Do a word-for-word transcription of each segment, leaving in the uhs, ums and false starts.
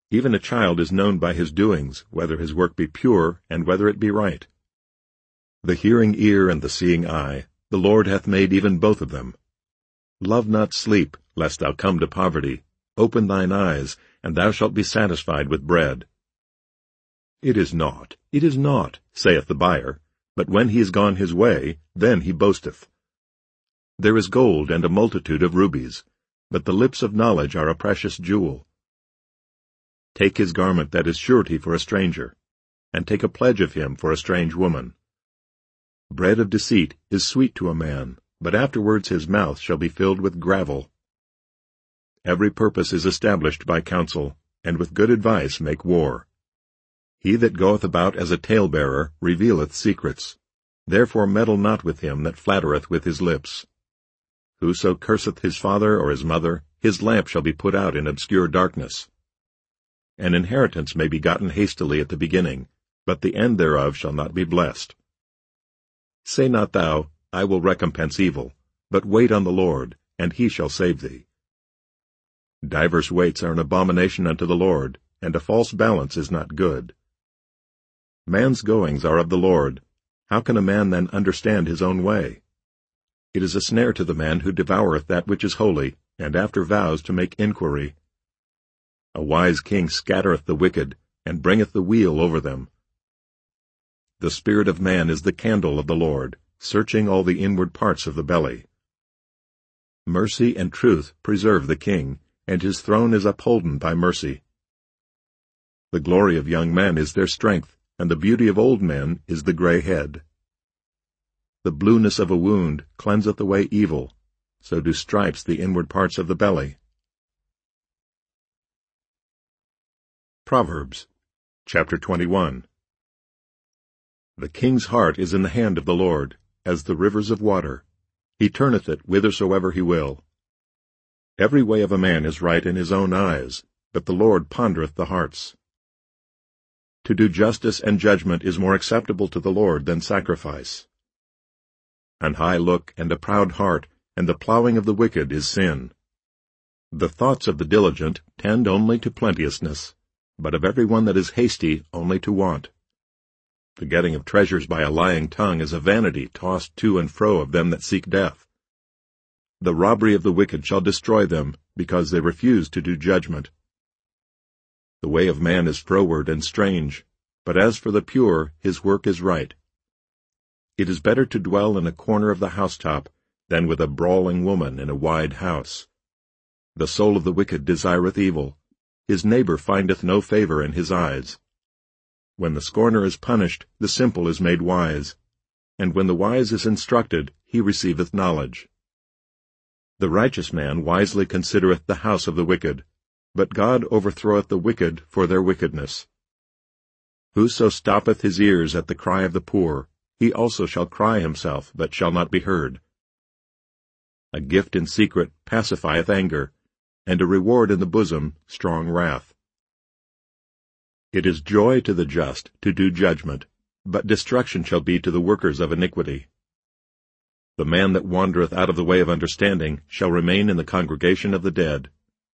Even a child is known by his doings, whether his work be pure, and whether it be right. The hearing ear and the seeing eye, the Lord hath made even both of them. Love not sleep, lest thou come to poverty. Open thine eyes, and thou shalt be satisfied with bread. It is naught, it is naught, saith the buyer, but when he is gone his way, then he boasteth. There is gold and a multitude of rubies, but the lips of knowledge are a precious jewel. Take his garment that is surety for a stranger, and take a pledge of him for a strange woman. Bread of deceit is sweet to a man, but afterwards his mouth shall be filled with gravel. Every purpose is established by counsel, and with good advice make war. He that goeth about as a talebearer revealeth secrets. Therefore meddle not with him that flattereth with his lips. Whoso curseth his father or his mother, his lamp shall be put out in obscure darkness. An inheritance may be gotten hastily at the beginning, but the end thereof shall not be blessed. Say not thou, I will recompense evil, but wait on the Lord, and he shall save thee. Divers weights are an abomination unto the Lord, and a false balance is not good. Man's goings are of the Lord. How can a man then understand his own way? It is a snare to the man who devoureth that which is holy, and after vows to make inquiry. A wise king scattereth the wicked, and bringeth the wheel over them. The spirit of man is the candle of the Lord, searching all the inward parts of the belly. Mercy and truth preserve the king, and his throne is upholden by mercy. The glory of young men is their strength, and the beauty of old men is the gray head. The blueness of a wound cleanseth away evil, so do stripes the inward parts of the belly. Proverbs, chapter twenty-one. The king's heart is in the hand of the Lord, as the rivers of water. He turneth it whithersoever he will. Every way of a man is right in his own eyes, but the Lord pondereth the hearts. To do justice and judgment is more acceptable to the Lord than sacrifice. An high look and a proud heart, and the plowing of the wicked is sin. The thoughts of the diligent tend only to plenteousness, but of every one that is hasty only to want. The getting of treasures by a lying tongue is a vanity tossed to and fro of them that seek death. The robbery of the wicked shall destroy them, because they refuse to do judgment. The way of man is froward and strange, but as for the pure, his work is right. It is better to dwell in a corner of the housetop than with a brawling woman in a wide house. The soul of the wicked desireth evil. His neighbor findeth no favor in his eyes. When the scorner is punished, the simple is made wise, and when the wise is instructed, he receiveth knowledge. The righteous man wisely considereth the house of the wicked, but God overthroweth the wicked for their wickedness. Whoso stoppeth his ears at the cry of the poor, he also shall cry himself, but shall not be heard. A gift in secret pacifieth anger, and a reward in the bosom strong wrath. It is joy to the just to do judgment, but destruction shall be to the workers of iniquity. The man that wandereth out of the way of understanding shall remain in the congregation of the dead.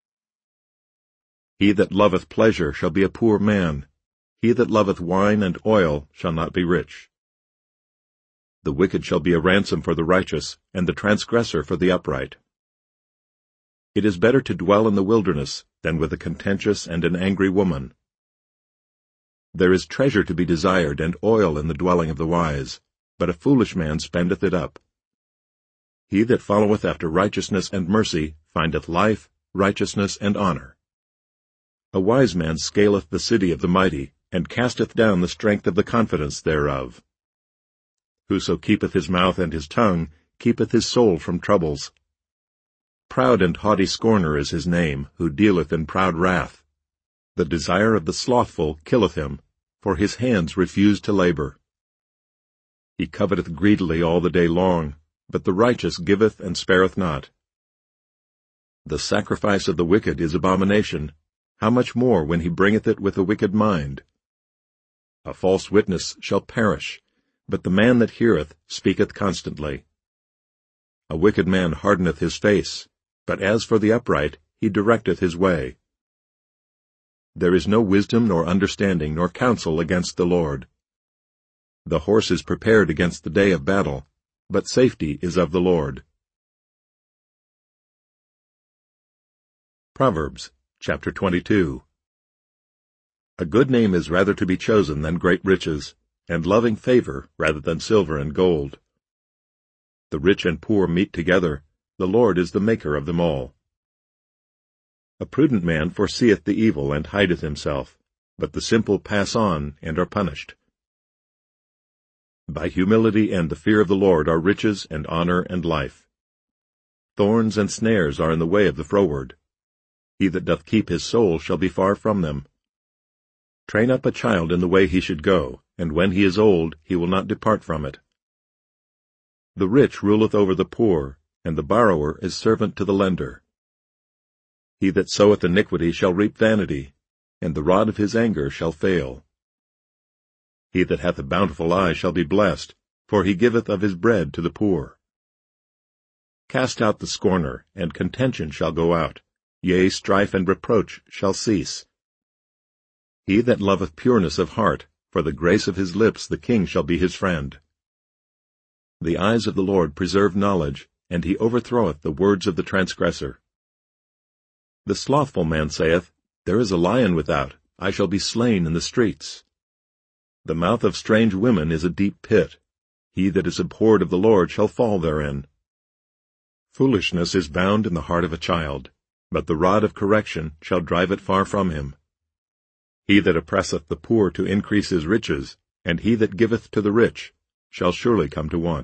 He that loveth pleasure shall be a poor man. He that loveth wine and oil shall not be rich. The wicked shall be a ransom for the righteous, and the transgressor for the upright. It is better to dwell in the wilderness than with a contentious and an angry woman. There is treasure to be desired and oil in the dwelling of the wise, but a foolish man spendeth it up. He that followeth after righteousness and mercy findeth life, righteousness, and honor. A wise man scaleth the city of the mighty, and casteth down the strength of the confidence thereof. Whoso keepeth his mouth and his tongue keepeth his soul from troubles. Proud and haughty scorner is his name, who dealeth in proud wrath. The desire of the slothful killeth him, for his hands refuse to labor. He coveteth greedily all the day long, but the righteous giveth and spareth not. The sacrifice of the wicked is abomination. How much more when he bringeth it with a wicked mind? A false witness shall perish, but the man that heareth speaketh constantly. A wicked man hardeneth his face, but as for the upright, he directeth his way. There is no wisdom nor understanding nor counsel against the Lord. The horse is prepared against the day of battle, but safety is of the Lord. Proverbs, chapter twenty-two. A good name is rather to be chosen than great riches, and loving favor rather than silver and gold. The rich and poor meet together, the Lord is the maker of them all. A prudent man foreseeth the evil and hideth himself, but the simple pass on and are punished. By humility and the fear of the Lord are riches and honor and life. Thorns and snares are in the way of the froward. He that doth keep his soul shall be far from them. Train up a child in the way he should go, and when he is old he will not depart from it. The rich ruleth over the poor, and the borrower is servant to the lender. He that soweth iniquity shall reap vanity, and the rod of his anger shall fail. He that hath a bountiful eye shall be blessed, for he giveth of his bread to the poor. Cast out the scorner, and contention shall go out, yea, strife and reproach shall cease. He that loveth pureness of heart, for the grace of his lips the king shall be his friend. The eyes of the Lord preserve knowledge, and he overthroweth the words of the transgressor. The slothful man saith, There is a lion without, I shall be slain in the streets. The mouth of strange women is a deep pit. He that is abhorred of the Lord shall fall therein. Foolishness is bound in the heart of a child, but the rod of correction shall drive it far from him. He that oppresseth the poor to increase his riches, and he that giveth to the rich, shall surely come to want.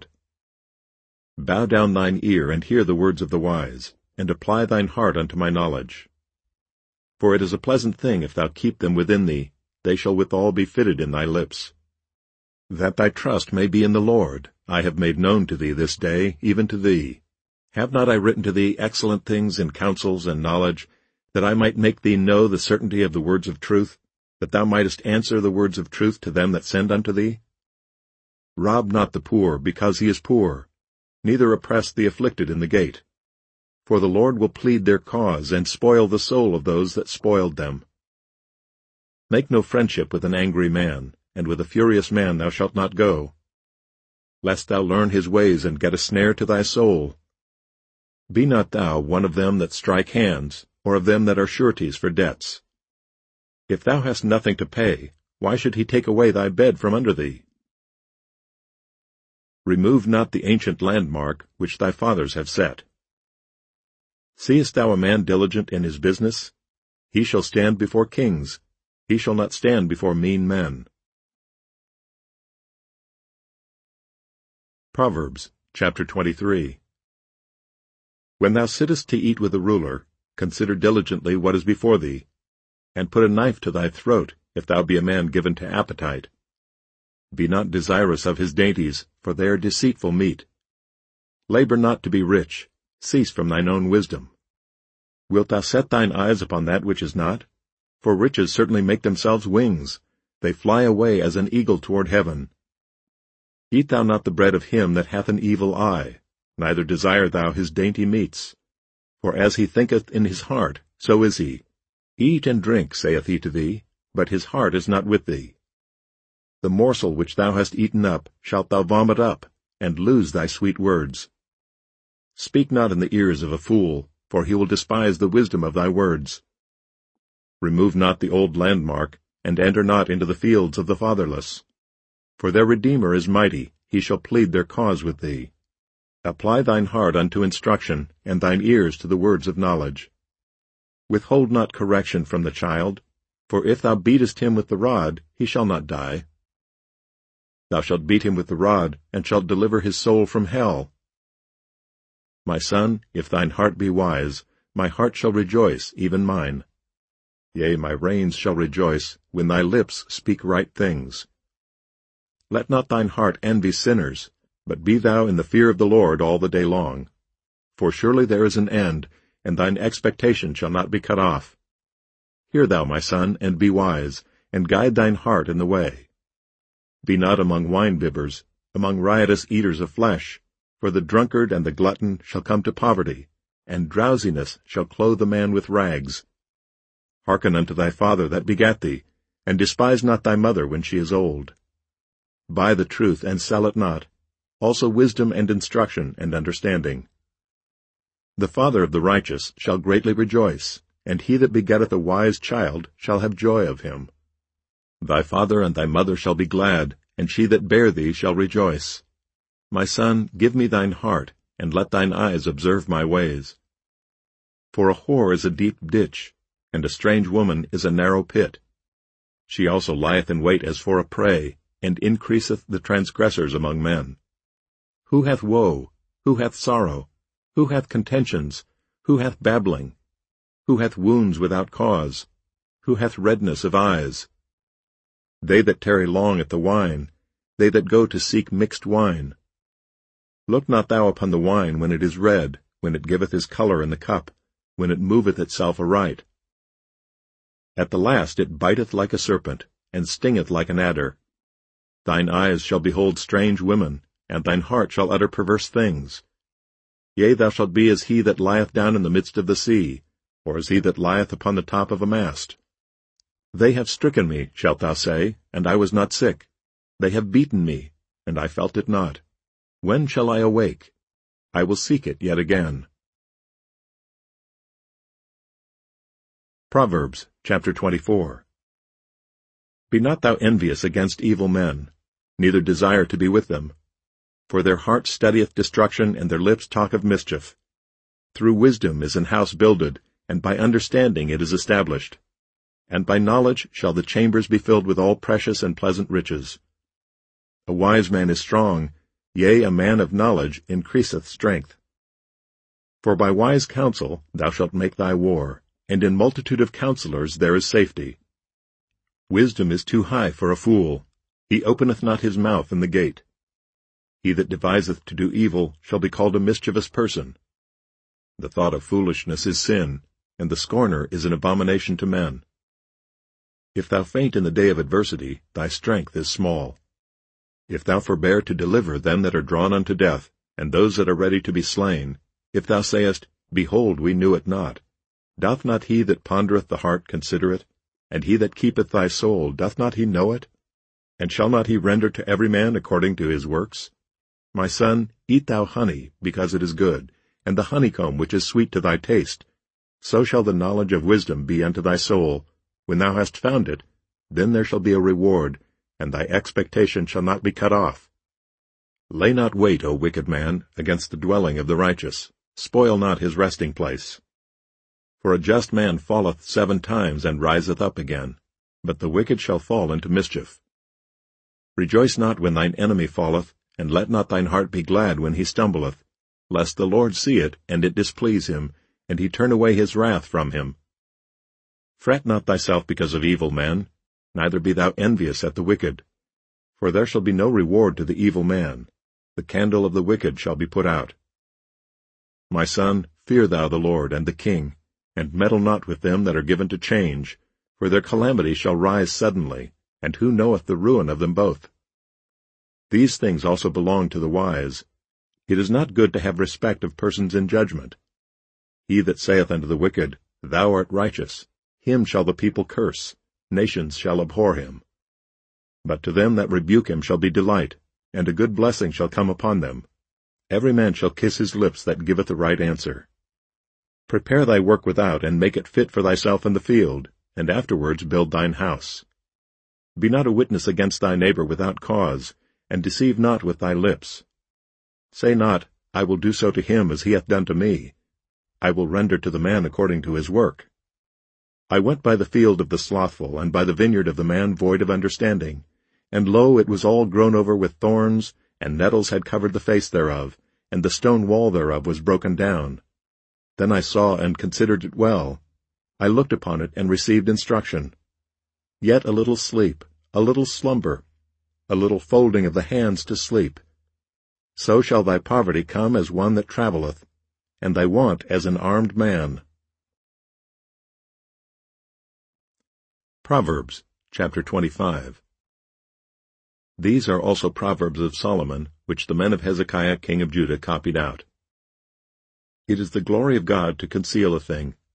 Bow down thine ear, and hear the words of the wise, and apply thine heart unto my knowledge. For it is a pleasant thing if thou keep them within thee, they shall withal be fitted in thy lips. That thy trust may be in the Lord, I have made known to thee this day, even to thee. Have not I written to thee excellent things in counsels and knowledge, that I might make thee know the certainty of the words of truth, that thou mightest answer the words of truth to them that send unto thee? Rob not the poor, because he is poor, neither oppress the afflicted in the gate. For the Lord will plead their cause, and spoil the soul of those that spoiled them. Make no friendship with an angry man, and with a furious man thou shalt not go, lest thou learn his ways and get a snare to thy soul. Be not thou one of them that strike hands, or of them that are sureties for debts. If thou hast nothing to pay, why should he take away thy bed from under thee? Remove not the ancient landmark which thy fathers have set. Seest thou a man diligent in his business? He shall stand before kings. He shall not stand before mean men. Proverbs, chapter twenty-three. When thou sittest to eat with a ruler, consider diligently what is before thee, and put a knife to thy throat, if thou be a man given to appetite. Be not desirous of his dainties, for they are deceitful meat. Labor not to be rich, cease from thine own wisdom. Wilt thou set thine eyes upon that which is not? For riches certainly make themselves wings, they fly away as an eagle toward heaven. Eat thou not the bread of him that hath an evil eye, neither desire thou his dainty meats. For as he thinketh in his heart, so is he. Eat and drink, saith he to thee, but his heart is not with thee. The morsel which thou hast eaten up shalt thou vomit up, and lose thy sweet words. Speak not in the ears of a fool, for he will despise the wisdom of thy words. Remove not the old landmark, and enter not into the fields of the fatherless. For their Redeemer is mighty, he shall plead their cause with thee. Apply thine heart unto instruction, and thine ears to the words of knowledge. Withhold not correction from the child, for if thou beatest him with the rod, he shall not die. Thou shalt beat him with the rod, and shalt deliver his soul from hell. My son, if thine heart be wise, my heart shall rejoice, even mine. Yea, my reins shall rejoice, when thy lips speak right things. Let not thine heart envy sinners, but be thou in the fear of the Lord all the day long. For surely there is an end, and thine expectation shall not be cut off. Hear thou, my son, and be wise, and guide thine heart in the way. Be not among wine-bibbers, among riotous eaters of flesh, for the drunkard and the glutton shall come to poverty, and drowsiness shall clothe a man with rags. Hearken unto thy father that begat thee, and despise not thy mother when she is old. Buy the truth, and sell it not, also wisdom and instruction and understanding. The father of the righteous shall greatly rejoice, and he that begetteth a wise child shall have joy of him. Thy father and thy mother shall be glad, and she that bare thee shall rejoice. My son, give me thine heart, and let thine eyes observe my ways. For a whore is a deep ditch, and a strange woman is a narrow pit. She also lieth in wait as for a prey, and increaseth the transgressors among men. Who hath woe? Who hath sorrow? Who hath contentions? Who hath babbling? Who hath wounds without cause? Who hath redness of eyes? They that tarry long at the wine, they that go to seek mixed wine. Look not thou upon the wine when it is red, when it giveth his colour in the cup, when it moveth itself aright. At the last it biteth like a serpent, and stingeth like an adder. Thine eyes shall behold strange women, and thine heart shall utter perverse things. Yea, thou shalt be as he that lieth down in the midst of the sea, or as he that lieth upon the top of a mast. They have stricken me, shalt thou say, and I was not sick. They have beaten me, and I felt it not. When shall I awake? I will seek it yet again. Proverbs chapter twenty-four. Be not thou envious against evil men, neither desire to be with them. For their heart studieth destruction, and their lips talk of mischief. Through wisdom is an house builded, and by understanding it is established. And by knowledge shall the chambers be filled with all precious and pleasant riches. A wise man is strong, yea, a man of knowledge increaseth strength. For by wise counsel thou shalt make thy war, and in multitude of counselors there is safety. Wisdom is too high for a fool. He openeth not his mouth in the gate. He that deviseth to do evil shall be called a mischievous person. The thought of foolishness is sin, and the scorner is an abomination to men. If thou faint in the day of adversity, thy strength is small. If thou forbear to deliver them that are drawn unto death, and those that are ready to be slain, if thou sayest, Behold, we knew it not, doth not he that pondereth the heart consider it? And he that keepeth thy soul, doth not he know it? And shall not he render to every man according to his works? My son, eat thou honey, because it is good, and the honeycomb which is sweet to thy taste. So shall the knowledge of wisdom be unto thy soul. When thou hast found it, then there shall be a reward, and thy expectation shall not be cut off. Lay not wait, O wicked man, against the dwelling of the righteous. Spoil not his resting place. For a just man falleth seven times and riseth up again, but the wicked shall fall into mischief. Rejoice not when thine enemy falleth, and let not thine heart be glad when he stumbleth, lest the Lord see it, and it displease him, and he turn away his wrath from him. Fret not thyself because of evil men, neither be thou envious at the wicked. For there shall be no reward to the evil man. The candle of the wicked shall be put out. My son, fear thou the Lord and the king, and meddle not with them that are given to change, for their calamity shall rise suddenly, and who knoweth the ruin of them both? These things also belong to the wise. It is not good to have respect of persons in judgment. He that saith unto the wicked, Thou art righteous, him shall the people curse, nations shall abhor him. But to them that rebuke him shall be delight, and a good blessing shall come upon them. Every man shall kiss his lips that giveth a right answer. Prepare thy work without, and make it fit for thyself in the field, and afterwards build thine house. Be not a witness against thy neighbor without cause, and deceive not with thy lips. Say not, I will do so to him as he hath done to me. I will render to the man according to his work. I went by the field of the slothful, and by the vineyard of the man void of understanding. And lo, it was all grown over with thorns, and nettles had covered the face thereof, and the stone wall thereof was broken down. Then I saw and considered it well. I looked upon it and received instruction. Yet a little sleep, a little slumber, a little folding of the hands to sleep. So shall thy poverty come as one that travelleth, and thy want as an armed man. Proverbs chapter twenty-five. These are also proverbs of Solomon, which the men of Hezekiah king of Judah copied out. It is the glory of God to conceal a thing,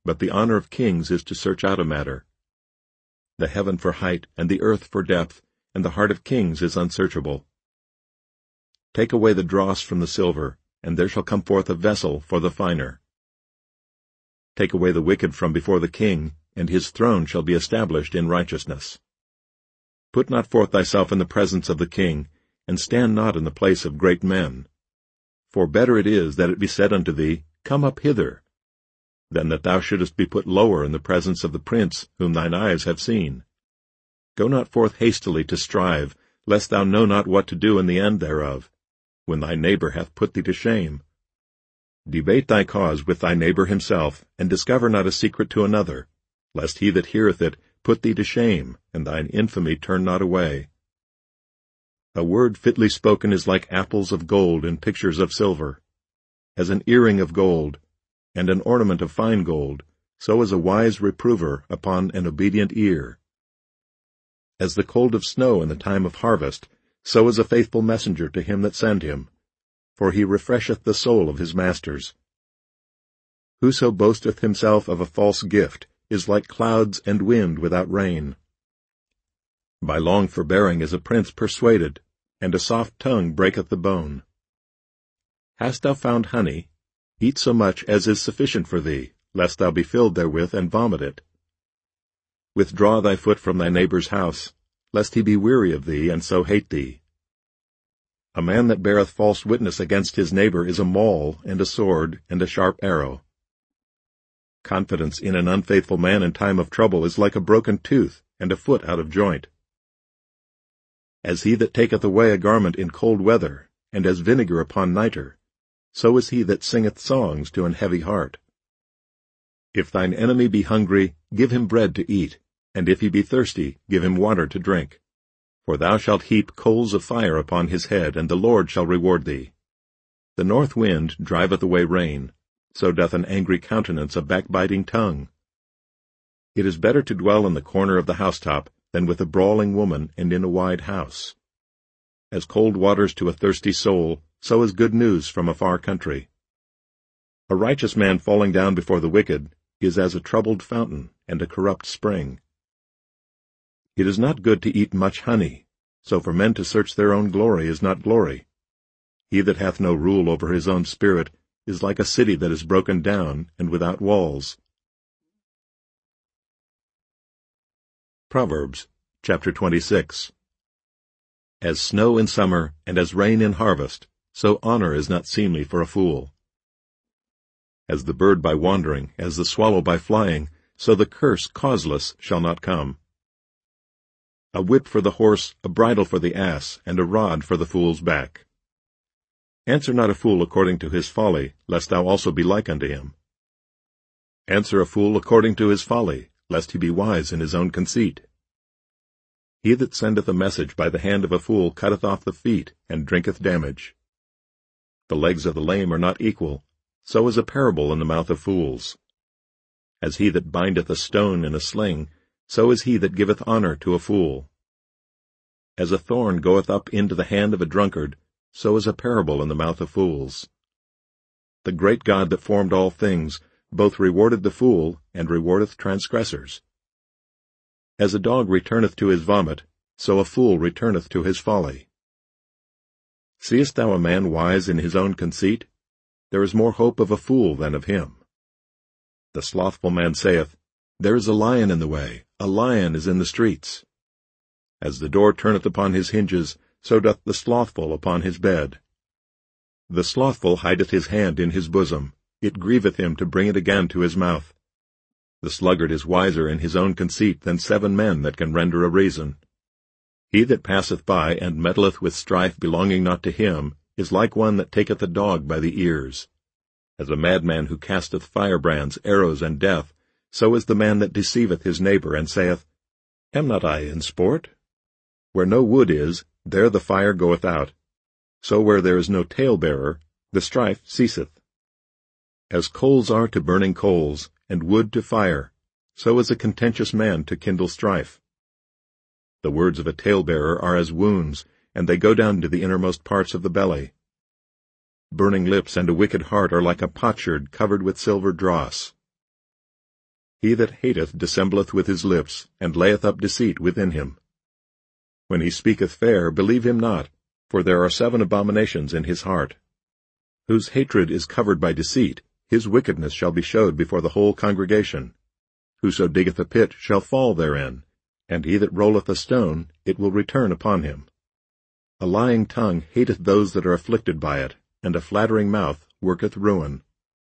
but the honor of kings is to search out a matter. The heaven for height, and the earth for depth, and the heart of kings is unsearchable. Take away the dross from the silver, and there shall come forth a vessel for the finer. Take away the wicked from before the king, and his throne shall be established in righteousness. Put not forth thyself in the presence of the king, and stand not in the place of great men. For better it is that it be said unto thee, Come up hither, than that thou shouldest be put lower in the presence of the prince whom thine eyes have seen. Go not forth hastily to strive, lest thou know not what to do in the end thereof, when thy neighbor hath put thee to shame. Debate thy cause with thy neighbor himself, and discover not a secret to another, lest he that heareth it put thee to shame, and thine infamy turn not away. A word fitly spoken is like apples of gold in pictures of silver. As an earring of gold, and an ornament of fine gold, so is a wise reprover upon an obedient ear. As the cold of snow in the time of harvest, so is a faithful messenger to him that send him, for he refresheth the soul of his masters. Whoso boasteth himself of a false gift is like clouds and wind without rain. By long forbearing is a prince persuaded, and a soft tongue breaketh the bone. Hast thou found honey? Eat so much as is sufficient for thee, lest thou be filled therewith and vomit it. Withdraw thy foot from thy neighbor's house, lest he be weary of thee, and so hate thee. A man that beareth false witness against his neighbor is a maul, and a sword, and a sharp arrow. Confidence in an unfaithful man in time of trouble is like a broken tooth, and a foot out of joint. As he that taketh away a garment in cold weather, and as vinegar upon nitre, so is he that singeth songs to an heavy heart. If thine enemy be hungry, give him bread to eat, and if he be thirsty, give him water to drink. For thou shalt heap coals of fire upon his head, and the Lord shall reward thee. The north wind driveth away rain, so doth an angry countenance a backbiting tongue. It is better to dwell in the corner of the housetop than with a brawling woman and in a wide house. As cold waters to a thirsty soul, so is good news from a far country. A righteous man falling down before the wicked is as a troubled fountain and a corrupt spring. It is not good to eat much honey, so for men to search their own glory is not glory. He that hath no rule over his own spirit is like a city that is broken down and without walls. Proverbs, chapter twenty-six. As snow in summer, and as rain in harvest, so honor is not seemly for a fool. As the bird by wandering, as the swallow by flying, so the curse causeless shall not come. A whip for the horse, a bridle for the ass, and a rod for the fool's back. Answer not a fool according to his folly, lest thou also be like unto him. Answer a fool according to his folly, lest he be wise in his own conceit. He that sendeth a message by the hand of a fool cutteth off the feet, and drinketh damage. The legs of the lame are not equal, so is a parable in the mouth of fools. As he that bindeth a stone in a sling, so is he that giveth honor to a fool. As a thorn goeth up into the hand of a drunkard, so is a parable in the mouth of fools. The great God that formed all things both rewarded the fool, and rewardeth transgressors. As a dog returneth to his vomit, so a fool returneth to his folly. Seest thou a man wise in his own conceit? There is more hope of a fool than of him. The slothful man saith, There is a lion in the way, a lion is in the streets. As the door turneth upon his hinges, so doth the slothful upon his bed. The slothful hideth his hand in his bosom, it grieveth him to bring it again to his mouth. The sluggard is wiser in his own conceit than seven men that can render a reason. He that passeth by and meddleth with strife belonging not to him is like one that taketh a dog by the ears. As a madman who casteth firebrands, arrows, and death, so is the man that deceiveth his neighbor, and saith, Am not I in sport? Where no wood is, there the fire goeth out. So where there is no talebearer, the strife ceaseth. As coals are to burning coals, and wood to fire, so is a contentious man to kindle strife. The words of a talebearer are as wounds, and they go down to the innermost parts of the belly. Burning lips and a wicked heart are like a potsherd covered with silver dross. He that hateth dissembleth with his lips, and layeth up deceit within him. When he speaketh fair, believe him not, for there are seven abominations in his heart. Whose hatred is covered by deceit, his wickedness shall be showed before the whole congregation. Whoso diggeth a pit shall fall therein, and he that rolleth a stone, it will return upon him. A lying tongue hateth those that are afflicted by it, and a flattering mouth worketh ruin.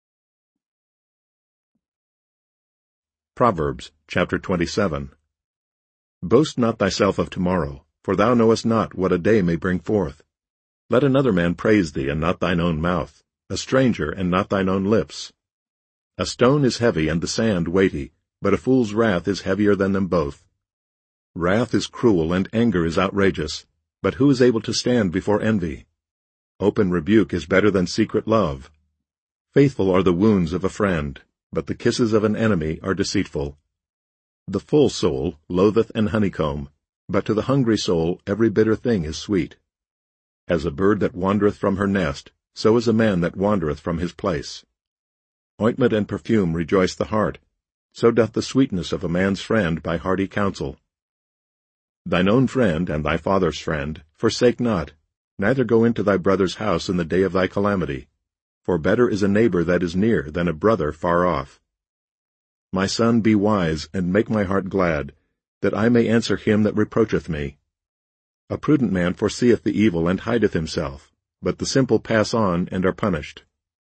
Proverbs chapter twenty-seven. Boast not thyself of tomorrow, for thou knowest not what a day may bring forth. Let another man praise thee, and not thine own mouth, a stranger, and not thine own lips. A stone is heavy, and the sand weighty, but a fool's wrath is heavier than them both. Wrath is cruel, and anger is outrageous, but who is able to stand before envy? Open rebuke is better than secret love. Faithful are the wounds of a friend, but the kisses of an enemy are deceitful. The full soul loatheth an honeycomb, but to the hungry soul every bitter thing is sweet. As a bird that wandereth from her nest, so is a man that wandereth from his place. Ointment and perfume rejoice the heart, so doth the sweetness of a man's friend by hearty counsel. Thine own friend and thy father's friend forsake not, neither go into thy brother's house in the day of thy calamity, for better is a neighbor that is near than a brother far off. My son, be wise, and make my heart glad, that I may answer him that reproacheth me. A prudent man foreseeth the evil and hideth himself, but the simple pass on and are punished.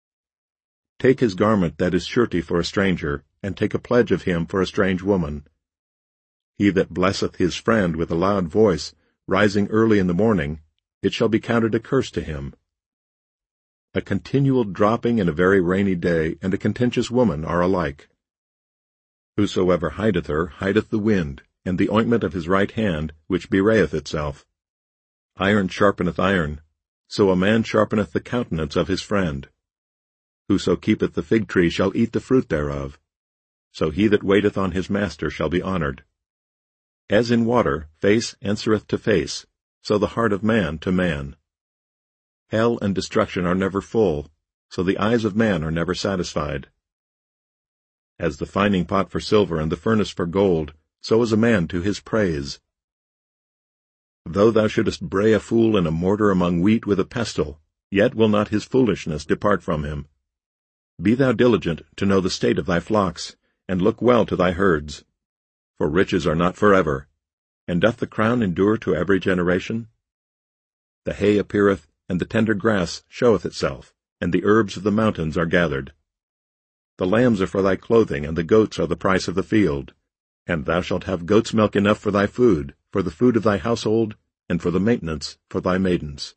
Take his garment that is surety for a stranger, and take a pledge of him for a strange woman. He that blesseth his friend with a loud voice, rising early in the morning, it shall be counted a curse to him. A continual dropping in a very rainy day, and a contentious woman are alike. Whosoever hideth her hideth the wind, and the ointment of his right hand, which bewrayeth itself. Iron sharpeneth iron, so a man sharpeneth the countenance of his friend. Whoso keepeth the fig tree shall eat the fruit thereof. So he that waiteth on his master shall be honored. As in water face answereth to face, so the heart of man to man. Hell and destruction are never full, so the eyes of man are never satisfied. As the fining pot for silver and the furnace for gold, so is a man to his praise. Though thou shouldest bray a fool in a mortar among wheat with a pestle, yet will not his foolishness depart from him. Be thou diligent to know the state of thy flocks, and look well to thy herds. For riches are not forever, and doth the crown endure to every generation? The hay appeareth, and the tender grass showeth itself, and the herbs of the mountains are gathered. The lambs are for thy clothing, and the goats are the price of the field. And thou shalt have goat's milk enough for thy food, for the food of thy household, and for the maintenance for thy maidens.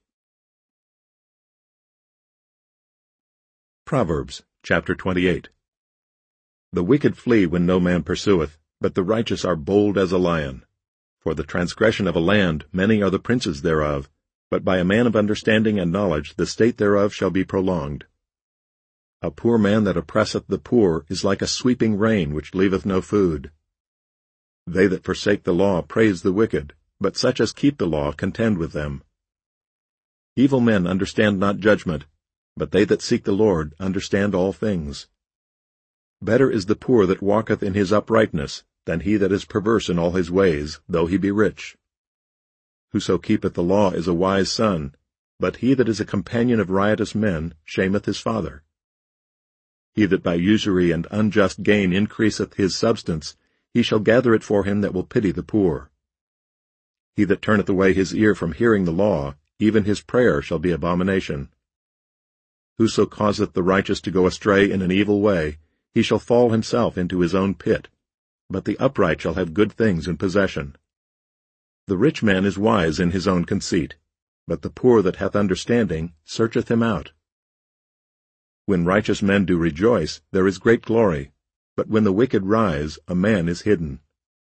Proverbs chapter twenty-eight. The wicked flee when no man pursueth, but the righteous are bold as a lion. For the transgression of a land many are the princes thereof, but by a man of understanding and knowledge the state thereof shall be prolonged. A poor man that oppresseth the poor is like a sweeping rain which leaveth no food. They that forsake the law praise the wicked, but such as keep the law contend with them. Evil men understand not judgment, but they that seek the Lord understand all things. Better is the poor that walketh in his uprightness, than he that is perverse in all his ways, though he be rich. Whoso keepeth the law is a wise son, but he that is a companion of riotous men shameth his father. He that by usury and unjust gain increaseth his substance, he shall gather it for him that will pity the poor. He that turneth away his ear from hearing the law, even his prayer shall be abomination. Whoso causeth the righteous to go astray in an evil way, he shall fall himself into his own pit, but the upright shall have good things in possession. The rich man is wise in his own conceit, but the poor that hath understanding searcheth him out. When righteous men do rejoice, there is great glory, but when the wicked rise, a man is hidden.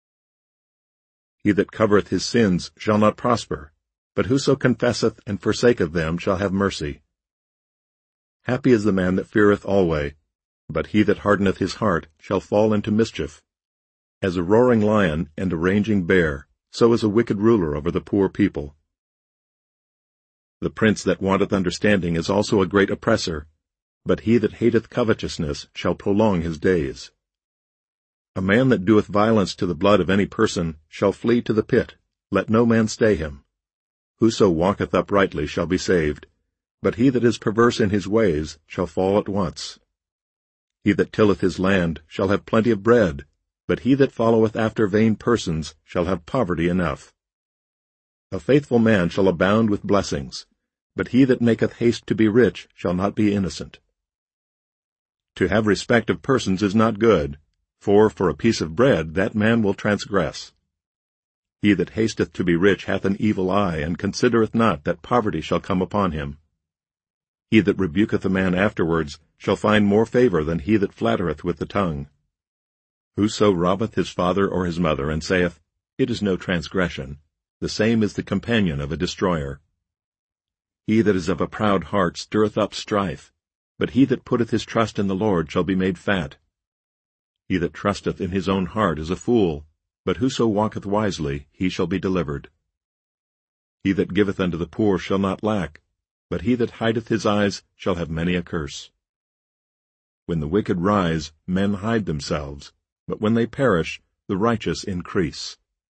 He that covereth his sins shall not prosper, but whoso confesseth and forsaketh them shall have mercy. Happy is the man that feareth alway, but he that hardeneth his heart shall fall into mischief. As a roaring lion and a raging bear, so is a wicked ruler over the poor people. The prince that wanteth understanding is also a great oppressor, but he that hateth covetousness shall prolong his days. A man that doeth violence to the blood of any person shall flee to the pit. Let no man stay him. Whoso walketh uprightly shall be saved, but he that is perverse in his ways shall fall at once. He that tilleth his land shall have plenty of bread, but he that followeth after vain persons shall have poverty enough. A faithful man shall abound with blessings, but he that maketh haste to be rich shall not be innocent. To have respect of persons is not good, for for a piece of bread that man will transgress. He that hasteth to be rich hath an evil eye, and considereth not that poverty shall come upon him. He that rebuketh a man afterwards shall find more favor than he that flattereth with the tongue. Whoso robbeth his father or his mother, and saith, It is no transgression, the same is the companion of a destroyer. He that is of a proud heart stirreth up strife, but he that putteth his trust in the Lord shall be made fat. He that trusteth in his own heart is a fool, but whoso walketh wisely, he shall be delivered. He that giveth unto the poor shall not lack, but he that hideth his eyes shall have many a curse. When the wicked rise, men hide themselves, but when they perish, the righteous increase.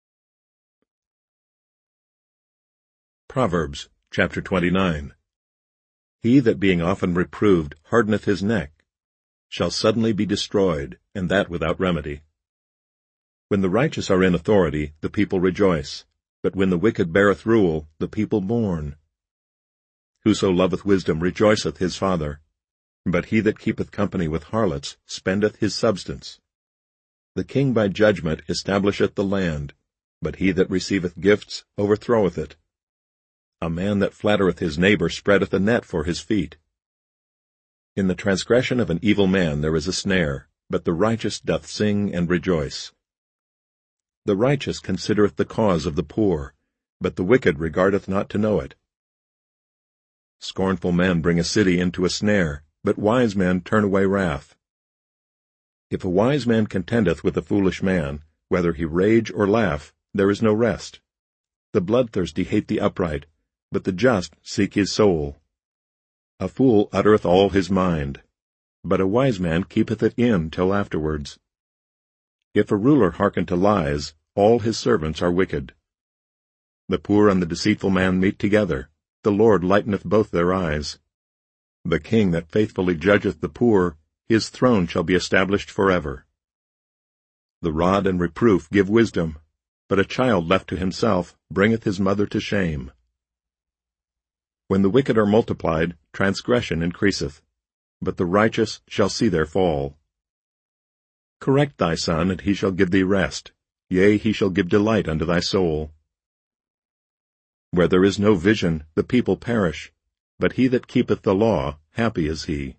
Proverbs chapter twenty-nine. He that being often reproved hardeneth his neck shall suddenly be destroyed, and that without remedy. When the righteous are in authority, the people rejoice, but when the wicked beareth rule, the people mourn. Whoso loveth wisdom rejoiceth his father, but he that keepeth company with harlots spendeth his substance. The king by judgment establisheth the land, but he that receiveth gifts overthroweth it. A man that flattereth his neighbor spreadeth a net for his feet. In the transgression of an evil man there is a snare, but the righteous doth sing and rejoice. The righteous considereth the cause of the poor, but the wicked regardeth not to know it. Scornful men bring a city into a snare, but wise men turn away wrath. If a wise man contendeth with a foolish man, whether he rage or laugh, there is no rest. The bloodthirsty hate the upright, but the just seek his soul. A fool uttereth all his mind, but a wise man keepeth it in till afterwards. If a ruler hearken to lies, all his servants are wicked. The poor and the deceitful man meet together. The Lord lighteneth both their eyes. The king that faithfully judgeth the poor, his throne shall be established forever. The rod and reproof give wisdom, but a child left to himself bringeth his mother to shame. When the wicked are multiplied, transgression increaseth, but the righteous shall see their fall. Correct thy son, and he shall give thee rest. Yea, he shall give delight unto thy soul. Where there is no vision, the people perish, but he that keepeth the law, happy is he.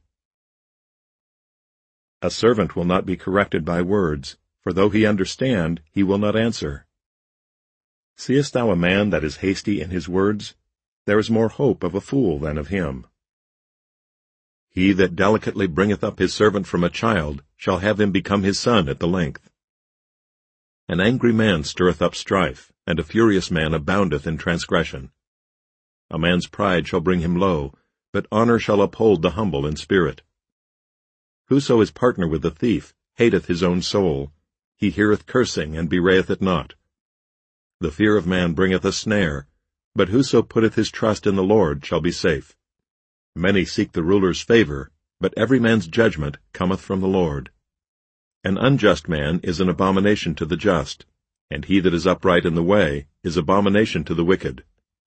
A servant will not be corrected by words, for though he understand, he will not answer. Seest thou a man that is hasty in his words? There is more hope of a fool than of him. He that delicately bringeth up his servant from a child shall have him become his son at the length. An angry man stirreth up strife, and a furious man aboundeth in transgression. A man's pride shall bring him low, but honor shall uphold the humble in spirit. Whoso is partner with the thief hateth his own soul. He heareth cursing, and bewrayeth it not. The fear of man bringeth a snare, but whoso putteth his trust in the Lord shall be safe. Many seek the ruler's favor, but every man's judgment cometh from the Lord. An unjust man is an abomination to the just, and he that is upright in the way is abomination to the wicked.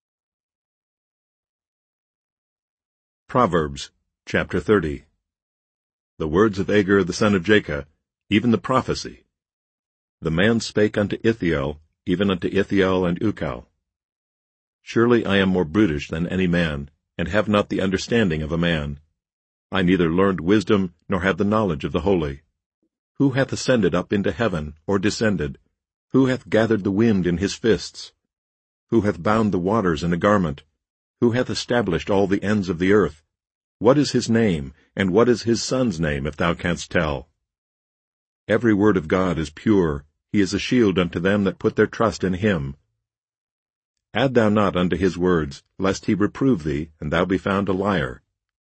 Proverbs chapter thirty. The words of Agur the son of Jacob, even the prophecy. The man spake unto Ithiel, even unto Ithiel and Ucal. Surely I am more brutish than any man, and have not the understanding of a man. I neither learned wisdom, nor have the knowledge of the holy. Who hath ascended up into heaven, or descended? Who hath gathered the wind in his fists? Who hath bound the waters in a garment? Who hath established all the ends of the earth? What is his name, and what is his son's name, if thou canst tell? Every word of God is pure. He is a shield unto them that put their trust in him. Add thou not unto his words, lest he reprove thee, and thou be found a liar.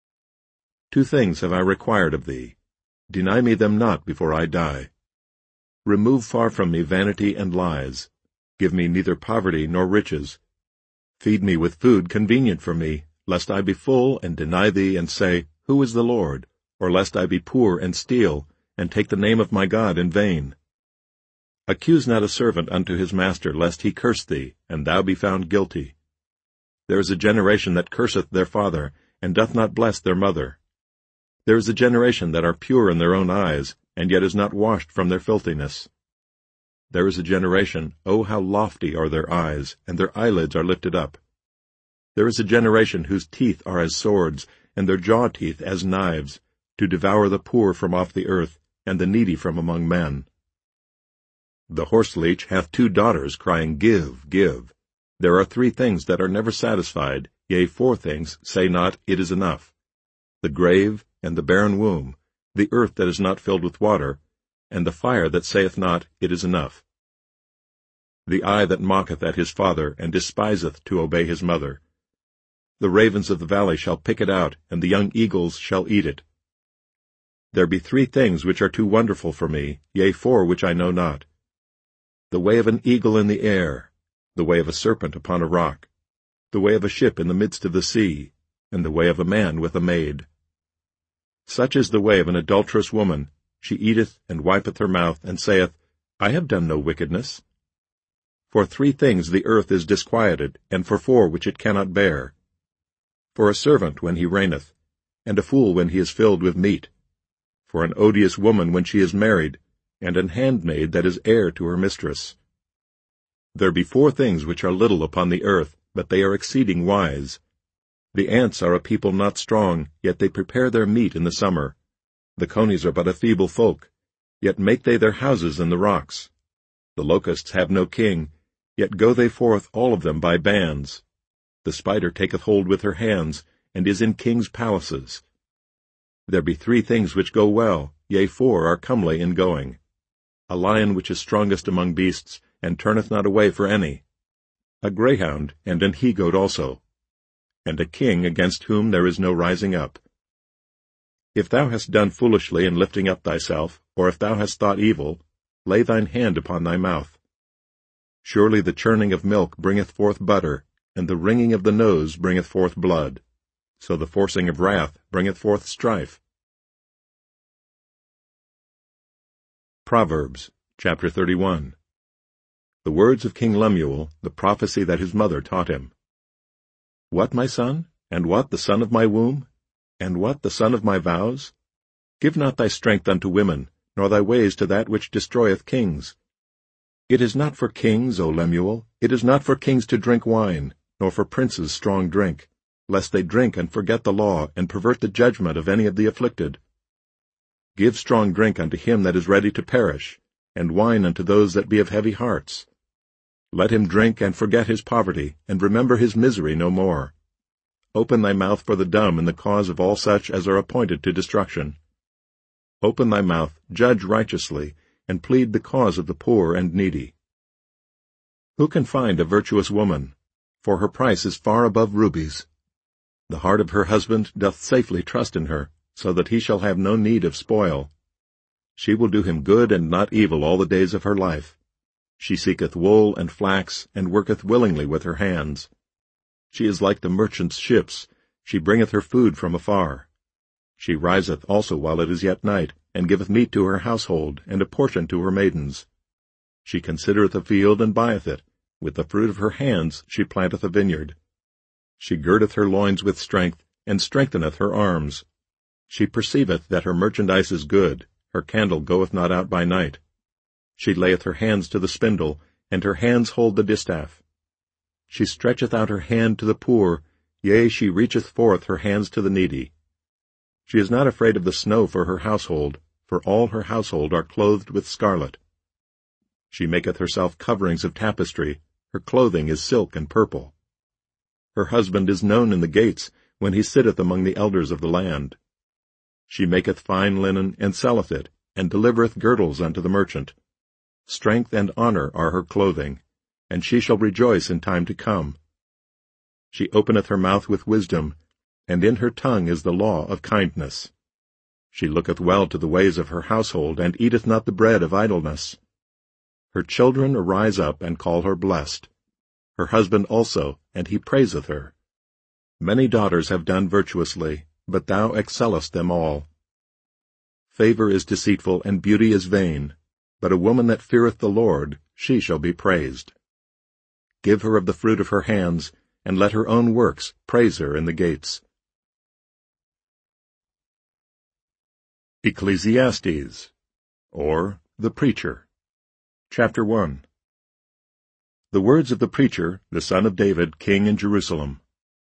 Two things have I required of thee. Deny me them not before I die. Remove far from me vanity and lies. Give me neither poverty nor riches. Feed me with food convenient for me, lest I be full and deny thee and say, Who is the Lord? Or lest I be poor and steal, and take the name of my God in vain. Accuse not a servant unto his master, lest he curse thee, and thou be found guilty. There is a generation that curseth their father, and doth not bless their mother. There is a generation that are pure in their own eyes, and yet is not washed from their filthiness. There is a generation, oh, how lofty are their eyes, and their eyelids are lifted up. There is a generation whose teeth are as swords, and their jaw teeth as knives, to devour the poor from off the earth, and the needy from among men. The horseleech hath two daughters, crying, Give, give. There are three things that are never satisfied, yea, four things, say not, It is enough. The grave, and the barren womb, the earth that is not filled with water, and the fire that saith not, It is enough. The eye that mocketh at his father, and despiseth to obey his mother. The ravens of the valley shall pick it out, and the young eagles shall eat it. There be three things which are too wonderful for me, yea, four which I know not. The way of an eagle in the air, the way of a serpent upon a rock, the way of a ship in the midst of the sea, and the way of a man with a maid. Such is the way of an adulterous woman. She eateth, and wipeth her mouth, and saith, I have done no wickedness. For three things the earth is disquieted, and for four which it cannot bear. For a servant when he reigneth, and a fool when he is filled with meat. For an odious woman when she is married, and an handmaid that is heir to her mistress. There be four things which are little upon the earth, but they are exceeding wise. The ants are a people not strong, yet they prepare their meat in the summer. The conies are but a feeble folk, yet make they their houses in the rocks. The locusts have no king, yet go they forth all of them by bands. The spider taketh hold with her hands, and is in kings' palaces. There be three things which go well, yea, four are comely in going. A lion which is strongest among beasts, and turneth not away for any. A greyhound, and an he-goat also. And a king against whom there is no rising up. If thou hast done foolishly in lifting up thyself, or if thou hast thought evil, lay thine hand upon thy mouth. Surely the churning of milk bringeth forth butter, and the wringing of the nose bringeth forth blood. So the forcing of wrath bringeth forth strife. Proverbs, chapter thirty-one. The words of King Lemuel, the prophecy that his mother taught him. What, my son? And what, the son of my womb? And what, the son of my vows? Give not thy strength unto women, nor thy ways to that which destroyeth kings. It is not for kings, O Lemuel, it is not for kings to drink wine, nor for princes strong drink, lest they drink and forget the law, and pervert the judgment of any of the afflicted. Give strong drink unto him that is ready to perish, and wine unto those that be of heavy hearts. Let him drink and forget his poverty, and remember his misery no more. Open thy mouth for the dumb in the cause of all such as are appointed to destruction. Open thy mouth, judge righteously, and plead the cause of the poor and needy. Who can find a virtuous woman? For her price is far above rubies. The heart of her husband doth safely trust in her, so that he shall have no need of spoil. She will do him good and not evil all the days of her life. She seeketh wool and flax, and worketh willingly with her hands. She is like the merchant's ships, she bringeth her food from afar. She riseth also while it is yet night, and giveth meat to her household, and a portion to her maidens. She considereth a field, and buyeth it. With the fruit of her hands she planteth a vineyard. She girdeth her loins with strength, and strengtheneth her arms. She perceiveth that her merchandise is good, her candle goeth not out by night. She layeth her hands to the spindle, and her hands hold the distaff. She stretcheth out her hand to the poor, yea, she reacheth forth her hands to the needy. She is not afraid of the snow for her household, for all her household are clothed with scarlet. She maketh herself coverings of tapestry, her clothing is silk and purple. Her husband is known in the gates, when he sitteth among the elders of the land. She maketh fine linen, and selleth it, and delivereth girdles unto the merchant. Strength and honor are her clothing, and she shall rejoice in time to come. She openeth her mouth with wisdom, and in her tongue is the law of kindness. She looketh well to the ways of her household, and eateth not the bread of idleness. Her children arise up and call her blessed. Her husband also, and he praiseth her. Many daughters have done virtuously, but thou excellest them all. Favor is deceitful, and beauty is vain, but a woman that feareth the Lord, she shall be praised. Give her of the fruit of her hands, and let her own works praise her in the gates. Ecclesiastes, or the Preacher. Chapter one. The words of the preacher, the son of David, king in Jerusalem.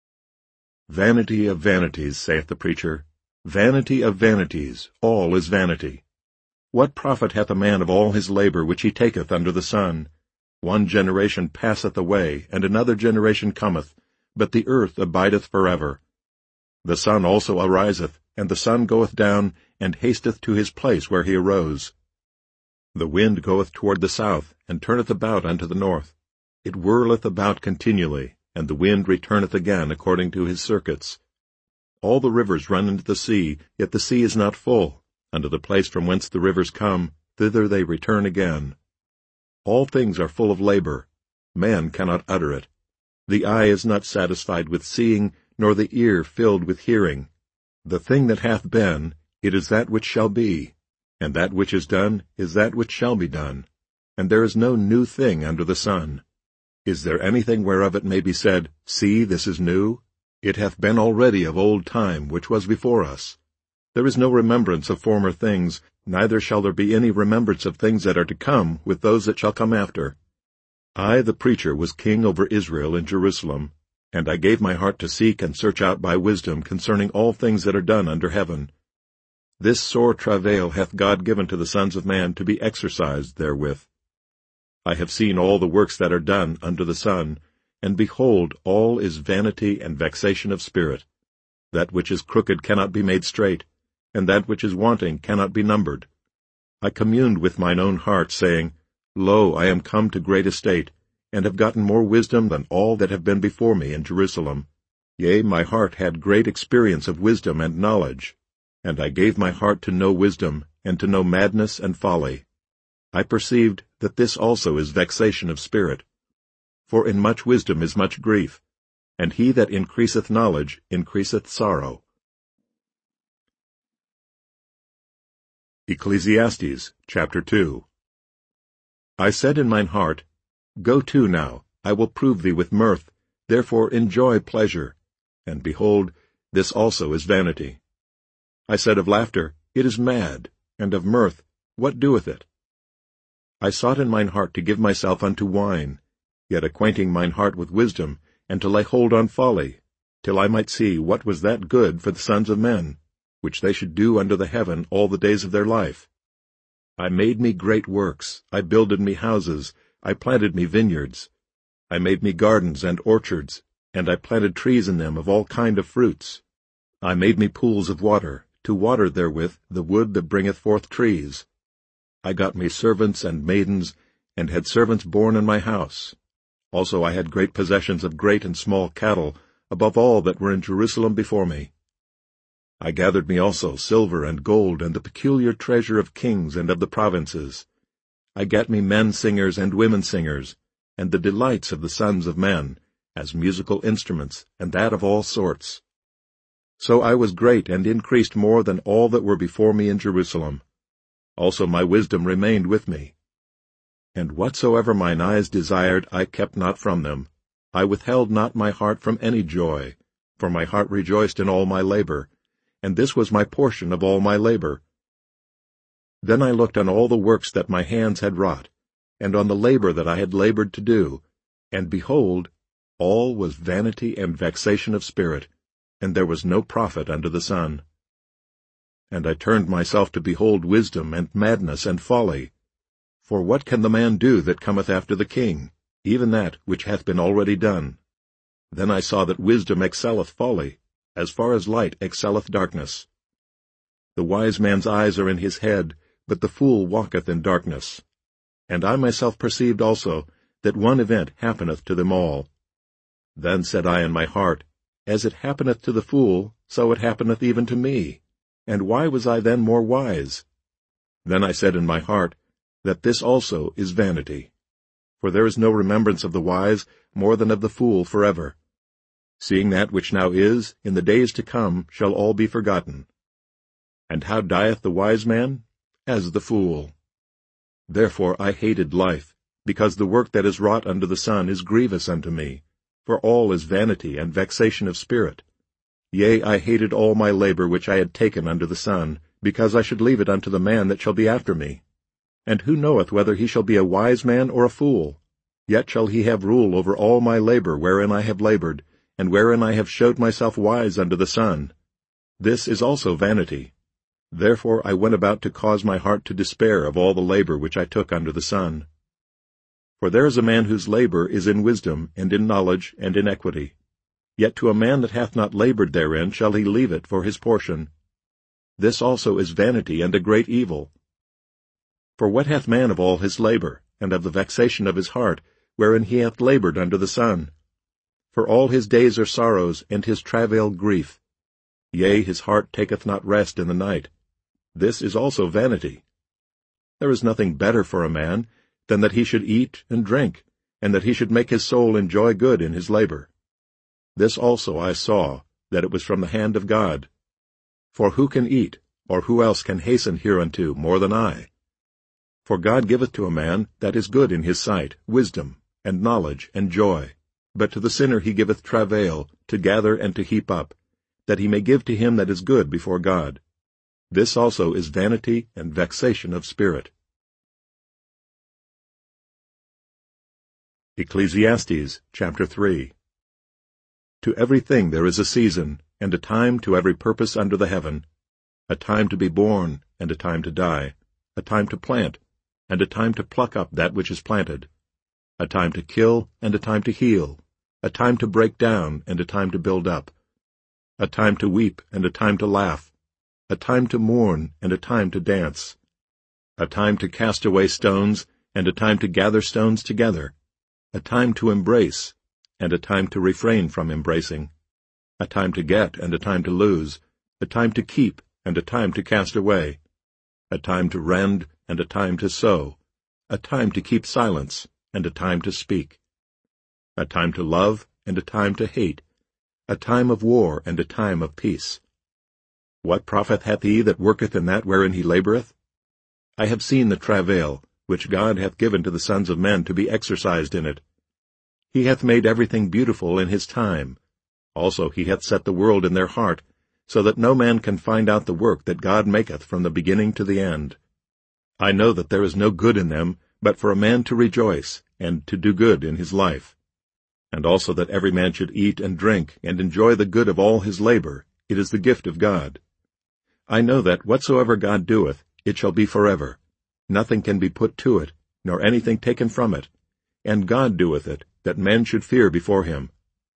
Vanity of vanities, saith the preacher, vanity of vanities, all is vanity. What profit hath a man of all his labor which he taketh under the sun? One generation passeth away, and another generation cometh, but the earth abideth forever. The sun also ariseth, and the sun goeth down, and hasteth to his place where he arose. The wind goeth toward the south, and turneth about unto the north. It whirleth about continually, and the wind returneth again according to his circuits. All the rivers run into the sea, yet the sea is not full. Unto the place from whence the rivers come, thither they return again. All things are full of labor. Man cannot utter it. The eye is not satisfied with seeing, nor the ear filled with hearing. The thing that hath been, it is that which shall be, and that which is done is that which shall be done. And there is no new thing under the sun. Is there anything whereof it may be said, See, this is new? It hath been already of old time, which was before us. There is no remembrance of former things, neither shall there be any remembrance of things that are to come with those that shall come after. I, the preacher, was king over Israel in Jerusalem, and I gave my heart to seek and search out by wisdom concerning all things that are done under heaven. This sore travail hath God given to the sons of man to be exercised therewith. I have seen all the works that are done under the sun, and behold, all is vanity and vexation of spirit. That which is crooked cannot be made straight, and that which is wanting cannot be numbered. I communed with mine own heart, saying, Lo, I am come to great estate, and have gotten more wisdom than all that have been before me in Jerusalem. Yea, my heart had great experience of wisdom and knowledge, and I gave my heart to know wisdom, and to know madness and folly. I perceived that this also is vexation of spirit. For in much wisdom is much grief, and he that increaseth knowledge increaseth sorrow. Ecclesiastes, chapter two. I said in mine heart, Go to now, I will prove thee with mirth, therefore enjoy pleasure. And behold, this also is vanity. I said of laughter, It is mad, and of mirth, what doeth it? I sought in mine heart to give myself unto wine, yet acquainting mine heart with wisdom, and to lay hold on folly, till I might see what was that good for the sons of men, which they should do under the heaven all the days of their life. I made me great works, I builded me houses, I planted me vineyards. I made me gardens and orchards, and I planted trees in them of all kind of fruits. I made me pools of water, to water therewith the wood that bringeth forth trees. I got me servants and maidens, and had servants born in my house. Also I had great possessions of great and small cattle, above all that were in Jerusalem before me. I gathered me also silver and gold, and the peculiar treasure of kings and of the provinces. I gat me men singers and women singers, and the delights of the sons of men, as musical instruments, and that of all sorts. So I was great and increased more than all that were before me in Jerusalem. Also my wisdom remained with me. And whatsoever mine eyes desired I kept not from them. I withheld not my heart from any joy, for my heart rejoiced in all my labor, and this was my portion of all my labor. Then I looked on all the works that my hands had wrought, and on the labor that I had labored to do, and behold, all was vanity and vexation of spirit, and there was no profit under the sun. And I turned myself to behold wisdom and madness and folly. For what can the man do that cometh after the king, even that which hath been already done? Then I saw that wisdom excelleth folly, as far as light excelleth darkness. The wise man's eyes are in his head, but the fool walketh in darkness. And I myself perceived also that one event happeneth to them all. Then said I in my heart, As it happeneth to the fool, so it happeneth even to me. And why was I then more wise? Then I said in my heart, that this also is vanity. For there is no remembrance of the wise more than of the fool forever. Seeing that which now is, in the days to come, shall all be forgotten. And how dieth the wise man? As the fool. Therefore I hated life, because the work that is wrought under the sun is grievous unto me, for all is vanity and vexation of spirit. Yea, I hated all my labor which I had taken under the sun, because I should leave it unto the man that shall be after me. And who knoweth whether he shall be a wise man or a fool? Yet shall he have rule over all my labor wherein I have labored, and wherein I have showed myself wise under the sun. This is also vanity. Therefore I went about to cause my heart to despair of all the labor which I took under the sun. For there is a man whose labor is in wisdom, and in knowledge, and in equity. Yet to a man that hath not labored therein shall he leave it for his portion. This also is vanity and a great evil. For what hath man of all his labor, and of the vexation of his heart, wherein he hath labored under the sun? For all his days are sorrows, and his travail grief. Yea, his heart taketh not rest in the night. This is also vanity. There is nothing better for a man than that he should eat and drink, and that he should make his soul enjoy good in his labor. This also I saw, that it was from the hand of God. For who can eat, or who else can hasten hereunto more than I? For God giveth to a man that is good in his sight wisdom, and knowledge, and joy. But to the sinner he giveth travail, to gather and to heap up, that he may give to him that is good before God. This also is vanity and vexation of spirit. Ecclesiastes chapter three. To everything there is a season, and a time to every purpose under the heaven, a time to be born, and a time to die, a time to plant, and a time to pluck up that which is planted, a time to kill, and a time to heal, a time to break down, and a time to build up, a time to weep, and a time to laugh, a time to mourn, and a time to dance, a time to cast away stones, and a time to gather stones together, a time to embrace, and a time to refrain from embracing, a time to get, and a time to lose, a time to keep, and a time to cast away, a time to rend, and a time to sow, a time to keep silence, and a time to speak, a time to love, and a time to hate, a time of war, and a time of peace. What profit hath he that worketh in that wherein he laboureth? I have seen the travail, which God hath given to the sons of men to be exercised in it. He hath made everything beautiful in his time. Also he hath set the world in their heart, so that no man can find out the work that God maketh from the beginning to the end. I know that there is no good in them, but for a man to rejoice, and to do good in his life. And also that every man should eat and drink, and enjoy the good of all his labor. It is the gift of God. I know that whatsoever God doeth, it shall be forever. Nothing can be put to it, nor anything taken from it. And God doeth it, that men should fear before him.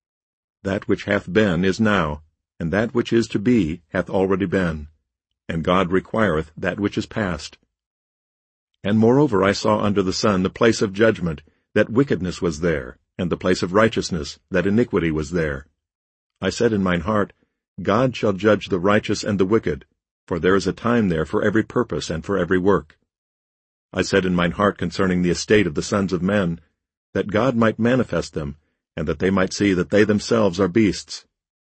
That which hath been is now, and that which is to be hath already been. And God requireth that which is past. And moreover I saw under the sun the place of judgment, that wickedness was there, and the place of righteousness, that iniquity was there. I said in mine heart, God shall judge the righteous and the wicked, for there is a time there for every purpose and for every work. I said in mine heart concerning the estate of the sons of men, that God might manifest them, and that they might see that they themselves are beasts.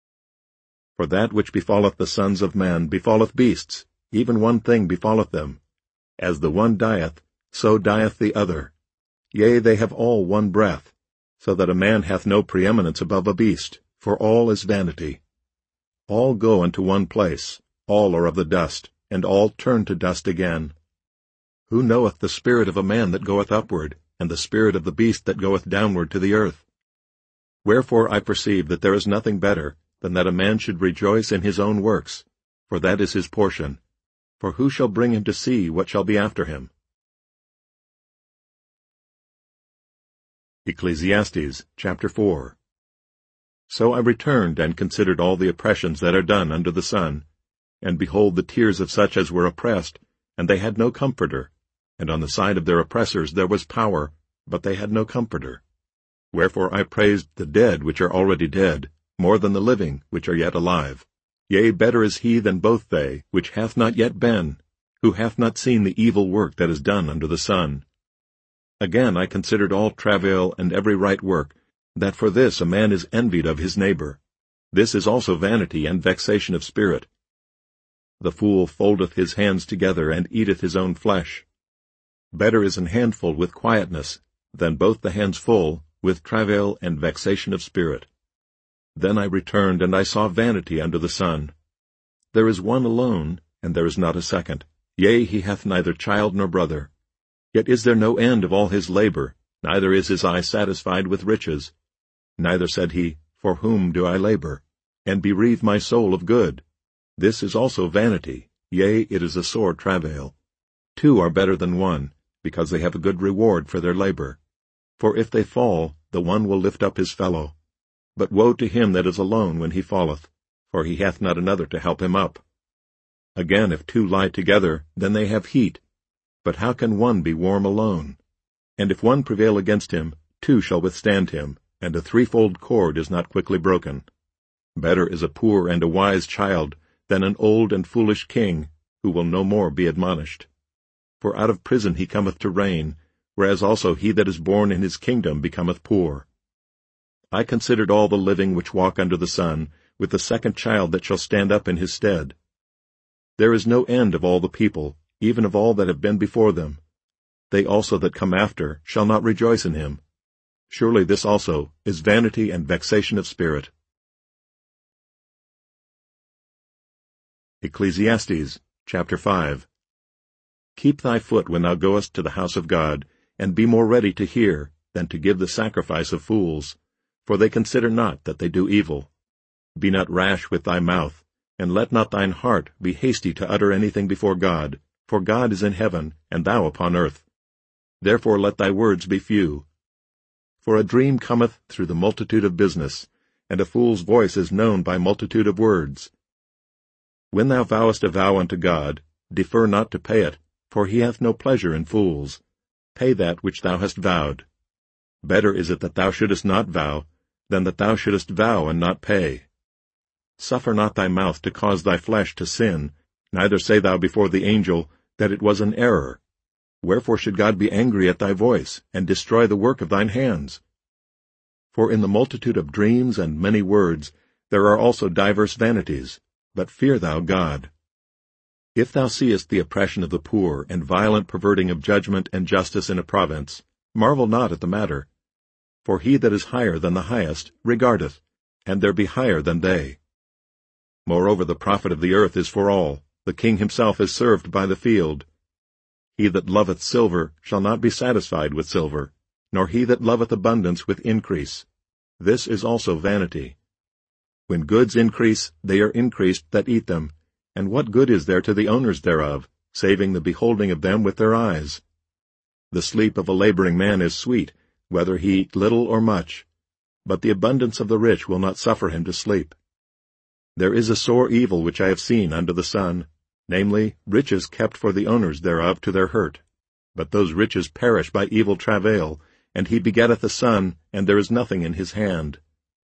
For that which befalleth the sons of men befalleth beasts, even one thing befalleth them. As the one dieth, so dieth the other. Yea, they have all one breath, so that a man hath no preeminence above a beast, for all is vanity. All go unto one place, all are of the dust, and all turn to dust again. Who knoweth the spirit of a man that goeth upward, and the spirit of the beast that goeth downward to the earth? Wherefore I perceive that there is nothing better than that a man should rejoice in his own works, for that is his portion. For who shall bring him to see what shall be after him? Ecclesiastes chapter four. So I returned and considered all the oppressions that are done under the sun, and behold the tears of such as were oppressed, and they had no comforter, and on the side of their oppressors there was power, but they had no comforter. Wherefore I praised the dead which are already dead, more than the living which are yet alive. Yea, better is he than both they, which hath not yet been, who hath not seen the evil work that is done under the sun. Again I considered all travail and every right work, that for this a man is envied of his neighbor. This is also vanity and vexation of spirit. The fool foldeth his hands together, and eateth his own flesh. Better is an handful with quietness, than both the hands full, with travail and vexation of spirit. Then I returned, and I saw vanity under the sun. There is one alone, and there is not a second. Yea, he hath neither child nor brother. Yet is there no end of all his labor, neither is his eye satisfied with riches. Neither said he, For whom do I labor, and bereave my soul of good? This is also vanity, yea, it is a sore travail. Two are better than one, because they have a good reward for their labor. For if they fall, the one will lift up his fellow. But woe to him that is alone when he falleth, for he hath not another to help him up. Again, if two lie together, then they have heat. But how can one be warm alone? And if one prevail against him, two shall withstand him, and a threefold cord is not quickly broken. Better is a poor and a wise child than an old and foolish king, who will no more be admonished. For out of prison he cometh to reign, whereas also he that is born in his kingdom becometh poor. I considered all the living which walk under the sun, with the second child that shall stand up in his stead. There is no end of all the people, even of all that have been before them. They also that come after shall not rejoice in him. Surely this also is vanity and vexation of spirit. Ecclesiastes chapter five. Keep thy foot when thou goest to the house of God, and be more ready to hear than to give the sacrifice of fools, for they consider not that they do evil. Be not rash with thy mouth, and let not thine heart be hasty to utter anything before God, for God is in heaven, and thou upon earth. Therefore let thy words be few. For a dream cometh through the multitude of business, and a fool's voice is known by multitude of words. When thou vowest a vow unto God, defer not to pay it, for he hath no pleasure in fools. Pay that which thou hast vowed. Better is it that thou shouldest not vow, than that thou shouldest vow and not pay. Suffer not thy mouth to cause thy flesh to sin, neither say thou before the angel that it was an error. Wherefore should God be angry at thy voice, and destroy the work of thine hands? For in the multitude of dreams and many words there are also divers vanities, but fear thou God. If thou seest the oppression of the poor, and violent perverting of judgment and justice in a province, marvel not at the matter. For he that is higher than the highest regardeth, and there be higher than they. Moreover the profit of the earth is for all, the king himself is served by the field. He that loveth silver shall not be satisfied with silver, nor he that loveth abundance with increase. This is also vanity. When goods increase, they are increased that eat them, and what good is there to the owners thereof, saving the beholding of them with their eyes? The sleep of a laboring man is sweet, whether he eat little or much, but the abundance of the rich will not suffer him to sleep. There is a sore evil which I have seen under the sun, namely, riches kept for the owners thereof to their hurt. But those riches perish by evil travail, and he begetteth a son, and there is nothing in his hand.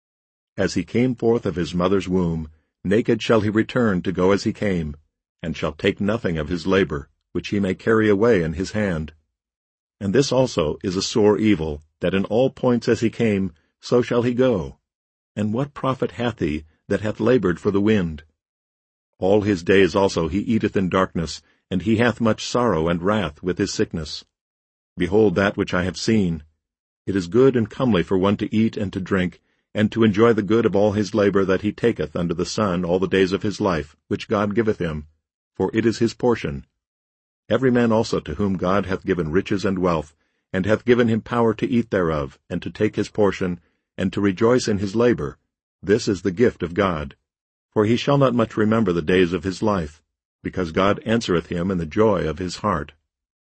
As he came forth of his mother's womb, naked shall he return to go as he came, and shall take nothing of his labor, which he may carry away in his hand. And this also is a sore evil, that in all points as he came, so shall he go. And what profit hath he that hath labored for the wind? All his days also he eateth in darkness, and he hath much sorrow and wrath with his sickness. Behold that which I have seen. It is good and comely for one to eat and to drink, and to enjoy the good of all his labor that he taketh under the sun all the days of his life, which God giveth him, for it is his portion. Every man also to whom God hath given riches and wealth, and hath given him power to eat thereof, and to take his portion, and to rejoice in his labor, this is the gift of God. For he shall not much remember the days of his life, because God answereth him in the joy of his heart.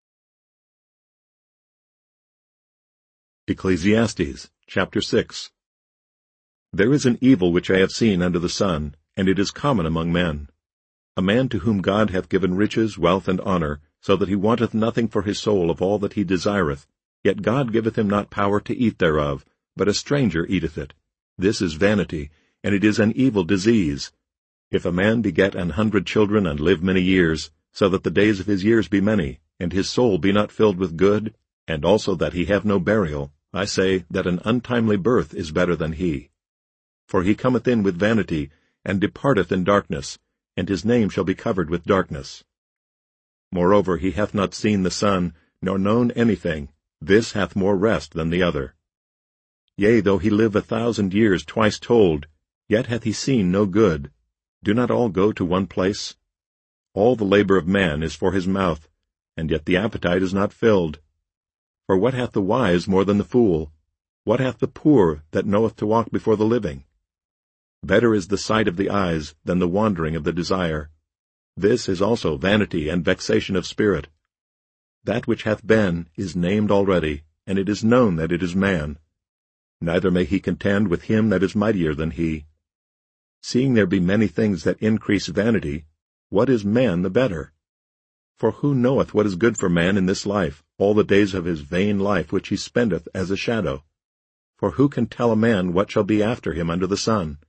Ecclesiastes chapter six. There is an evil which I have seen under the sun, and it is common among men. A man to whom God hath given riches, wealth, and honor, so that he wanteth nothing for his soul of all that he desireth, yet God giveth him not power to eat thereof, but a stranger eateth it. This is vanity, and it is an evil disease. If a man beget an hundred children and live many years, so that the days of his years be many, and his soul be not filled with good, and also that he have no burial, I say that an untimely birth is better than he. For he cometh in with vanity, and departeth in darkness, and his name shall be covered with darkness. Moreover, he hath not seen the sun, nor known anything. This hath more rest than the other. Yea, though he live a thousand years twice told, yet hath he seen no good. Do not all go to one place? All the labor of man is for his mouth, and yet the appetite is not filled. For what hath the wise more than the fool? What hath the poor that knoweth to walk before the living? Better is the sight of the eyes than the wandering of the desire. This is also vanity and vexation of spirit. That which hath been is named already, and it is known that it is man. Neither may he contend with him that is mightier than he. Seeing there be many things that increase vanity, what is man the better? For who knoweth what is good for man in this life, all the days of his vain life which he spendeth as a shadow? For who can tell a man what shall be after him under the sun?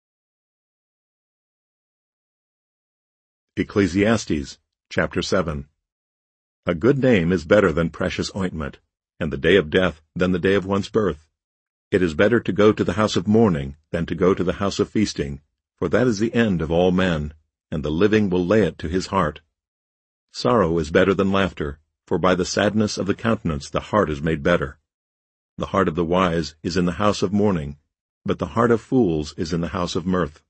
Ecclesiastes chapter seven. A good name is better than precious ointment, and the day of death than the day of one's birth. It is better to go to the house of mourning than to go to the house of feasting, for that is the end of all men, and the living will lay it to his heart. Sorrow is better than laughter, for by the sadness of the countenance the heart is made better. The heart of the wise is in the house of mourning, but the heart of fools is in the house of mirth.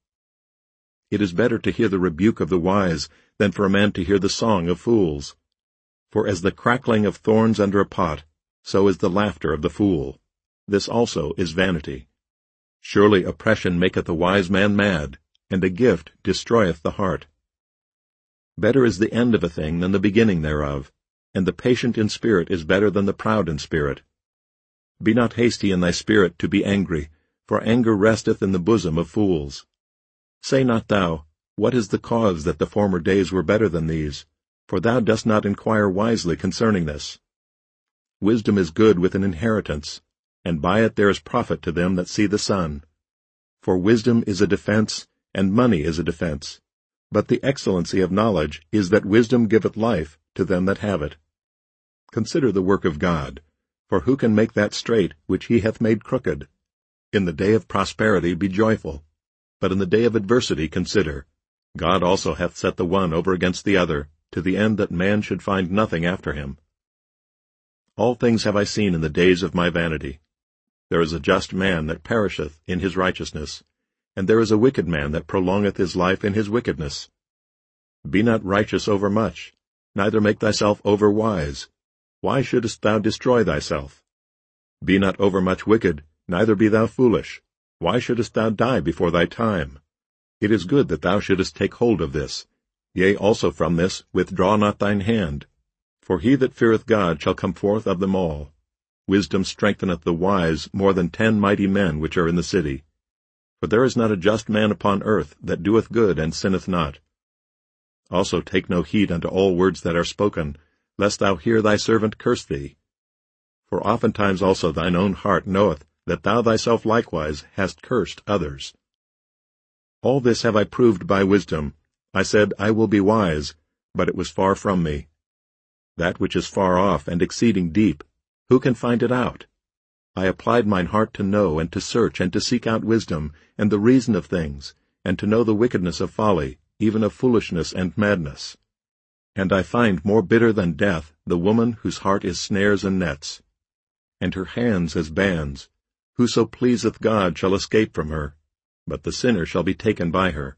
It is better to hear the rebuke of the wise than for a man to hear the song of fools. For as the crackling of thorns under a pot, so is the laughter of the fool. This also is vanity. Surely oppression maketh a wise man mad, and a gift destroyeth the heart. Better is the end of a thing than the beginning thereof, and the patient in spirit is better than the proud in spirit. Be not hasty in thy spirit to be angry, for anger resteth in the bosom of fools. Say not thou, What is the cause that the former days were better than these? For thou dost not inquire wisely concerning this. Wisdom is good with an inheritance, and by it there is profit to them that see the sun. For wisdom is a defense, and money is a defense. But the excellency of knowledge is that wisdom giveth life to them that have it. Consider the work of God, for who can make that straight which he hath made crooked? In the day of prosperity be joyful, but in the day of adversity consider. God also hath set the one over against the other, to the end that man should find nothing after him. All things have I seen in the days of my vanity. There is a just man that perisheth in his righteousness, and there is a wicked man that prolongeth his life in his wickedness. Be not righteous overmuch, neither make thyself overwise. Why shouldest thou destroy thyself? Be not overmuch wicked, neither be thou foolish. Why shouldest thou die before thy time? It is good that thou shouldest take hold of this. Yea, also from this withdraw not thine hand. For he that feareth God shall come forth of them all. Wisdom strengtheneth the wise more than ten mighty men which are in the city. For there is not a just man upon earth that doeth good and sinneth not. Also take no heed unto all words that are spoken, lest thou hear thy servant curse thee. For oftentimes also thine own heart knoweth that thou thyself likewise hast cursed others. All this have I proved by wisdom. I said, I will be wise, but it was far from me. That which is far off and exceeding deep, who can find it out? I applied mine heart to know and to search and to seek out wisdom, and the reason of things, and to know the wickedness of folly, even of foolishness and madness. And I find more bitter than death the woman whose heart is snares and nets, and her hands as bands. Whoso pleaseth God shall escape from her, but the sinner shall be taken by her.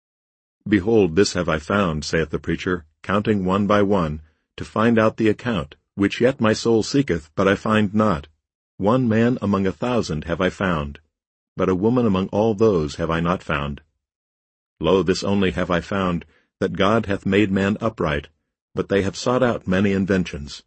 Behold, this have I found, saith the preacher, counting one by one, to find out the account, which yet my soul seeketh, but I find not. One man among a thousand have I found, but a woman among all those have I not found. Lo, this only have I found, that God hath made man upright, but they have sought out many inventions.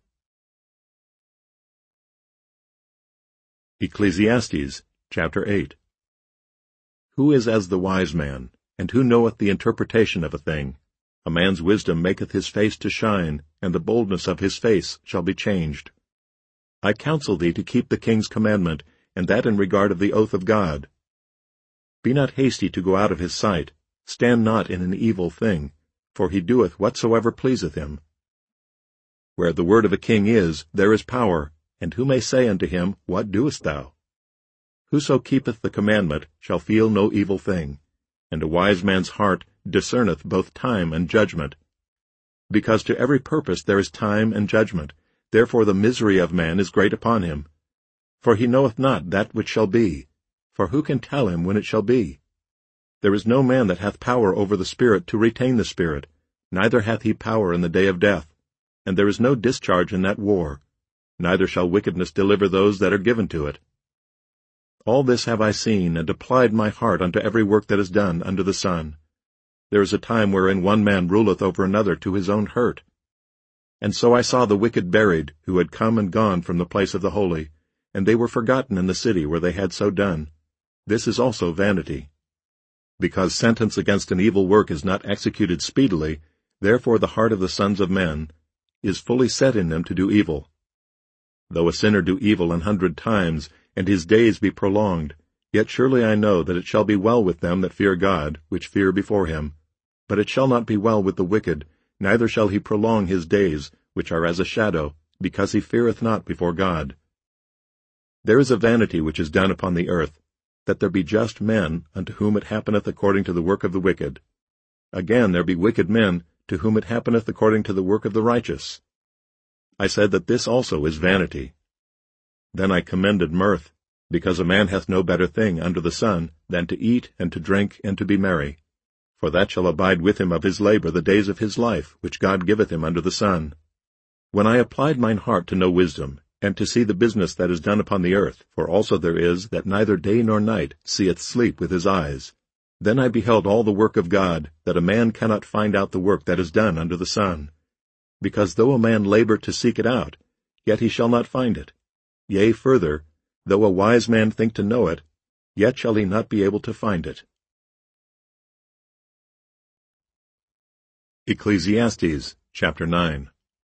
Ecclesiastes chapter eight. Who is as the wise man, and who knoweth the interpretation of a thing? A man's wisdom maketh his face to shine, and the boldness of his face shall be changed. I counsel thee to keep the king's commandment, and that in regard of the oath of God. Be not hasty to go out of his sight, stand not in an evil thing, for he doeth whatsoever pleaseth him. Where the word of a king is, there is power, and who may say unto him, What doest thou? Whoso keepeth the commandment shall feel no evil thing, and a wise man's heart discerneth both time and judgment. Because to every purpose there is time and judgment, therefore the misery of man is great upon him. For he knoweth not that which shall be, for who can tell him when it shall be? There is no man that hath power over the Spirit to retain the Spirit, neither hath he power in the day of death, and there is no discharge in that war, neither shall wickedness deliver those that are given to it. All this have I seen, and applied my heart unto every work that is done under the sun. There is a time wherein one man ruleth over another to his own hurt. And so I saw the wicked buried, who had come and gone from the place of the holy, and they were forgotten in the city where they had so done. This is also vanity. Because sentence against an evil work is not executed speedily, therefore the heart of the sons of men is fully set in them to do evil. Though a sinner do evil an hundred times, and his days be prolonged, yet surely I know that it shall be well with them that fear God, which fear before him. But it shall not be well with the wicked, neither shall he prolong his days, which are as a shadow, because he feareth not before God. There is a vanity which is done upon the earth, that there be just men, unto whom it happeneth according to the work of the wicked. Again there be wicked men, to whom it happeneth according to the work of the righteous. I said that this also is vanity. Then I commended mirth, because a man hath no better thing under the sun than to eat and to drink and to be merry. For that shall abide with him of his labor the days of his life, which God giveth him under the sun. When I applied mine heart to know wisdom, and to see the business that is done upon the earth, for also there is that neither day nor night seeth sleep with his eyes, then I beheld all the work of God, that a man cannot find out the work that is done under the sun. Because though a man labor to seek it out, yet he shall not find it. Yea, further, though a wise man think to know it, yet shall he not be able to find it. Ecclesiastes chapter nine.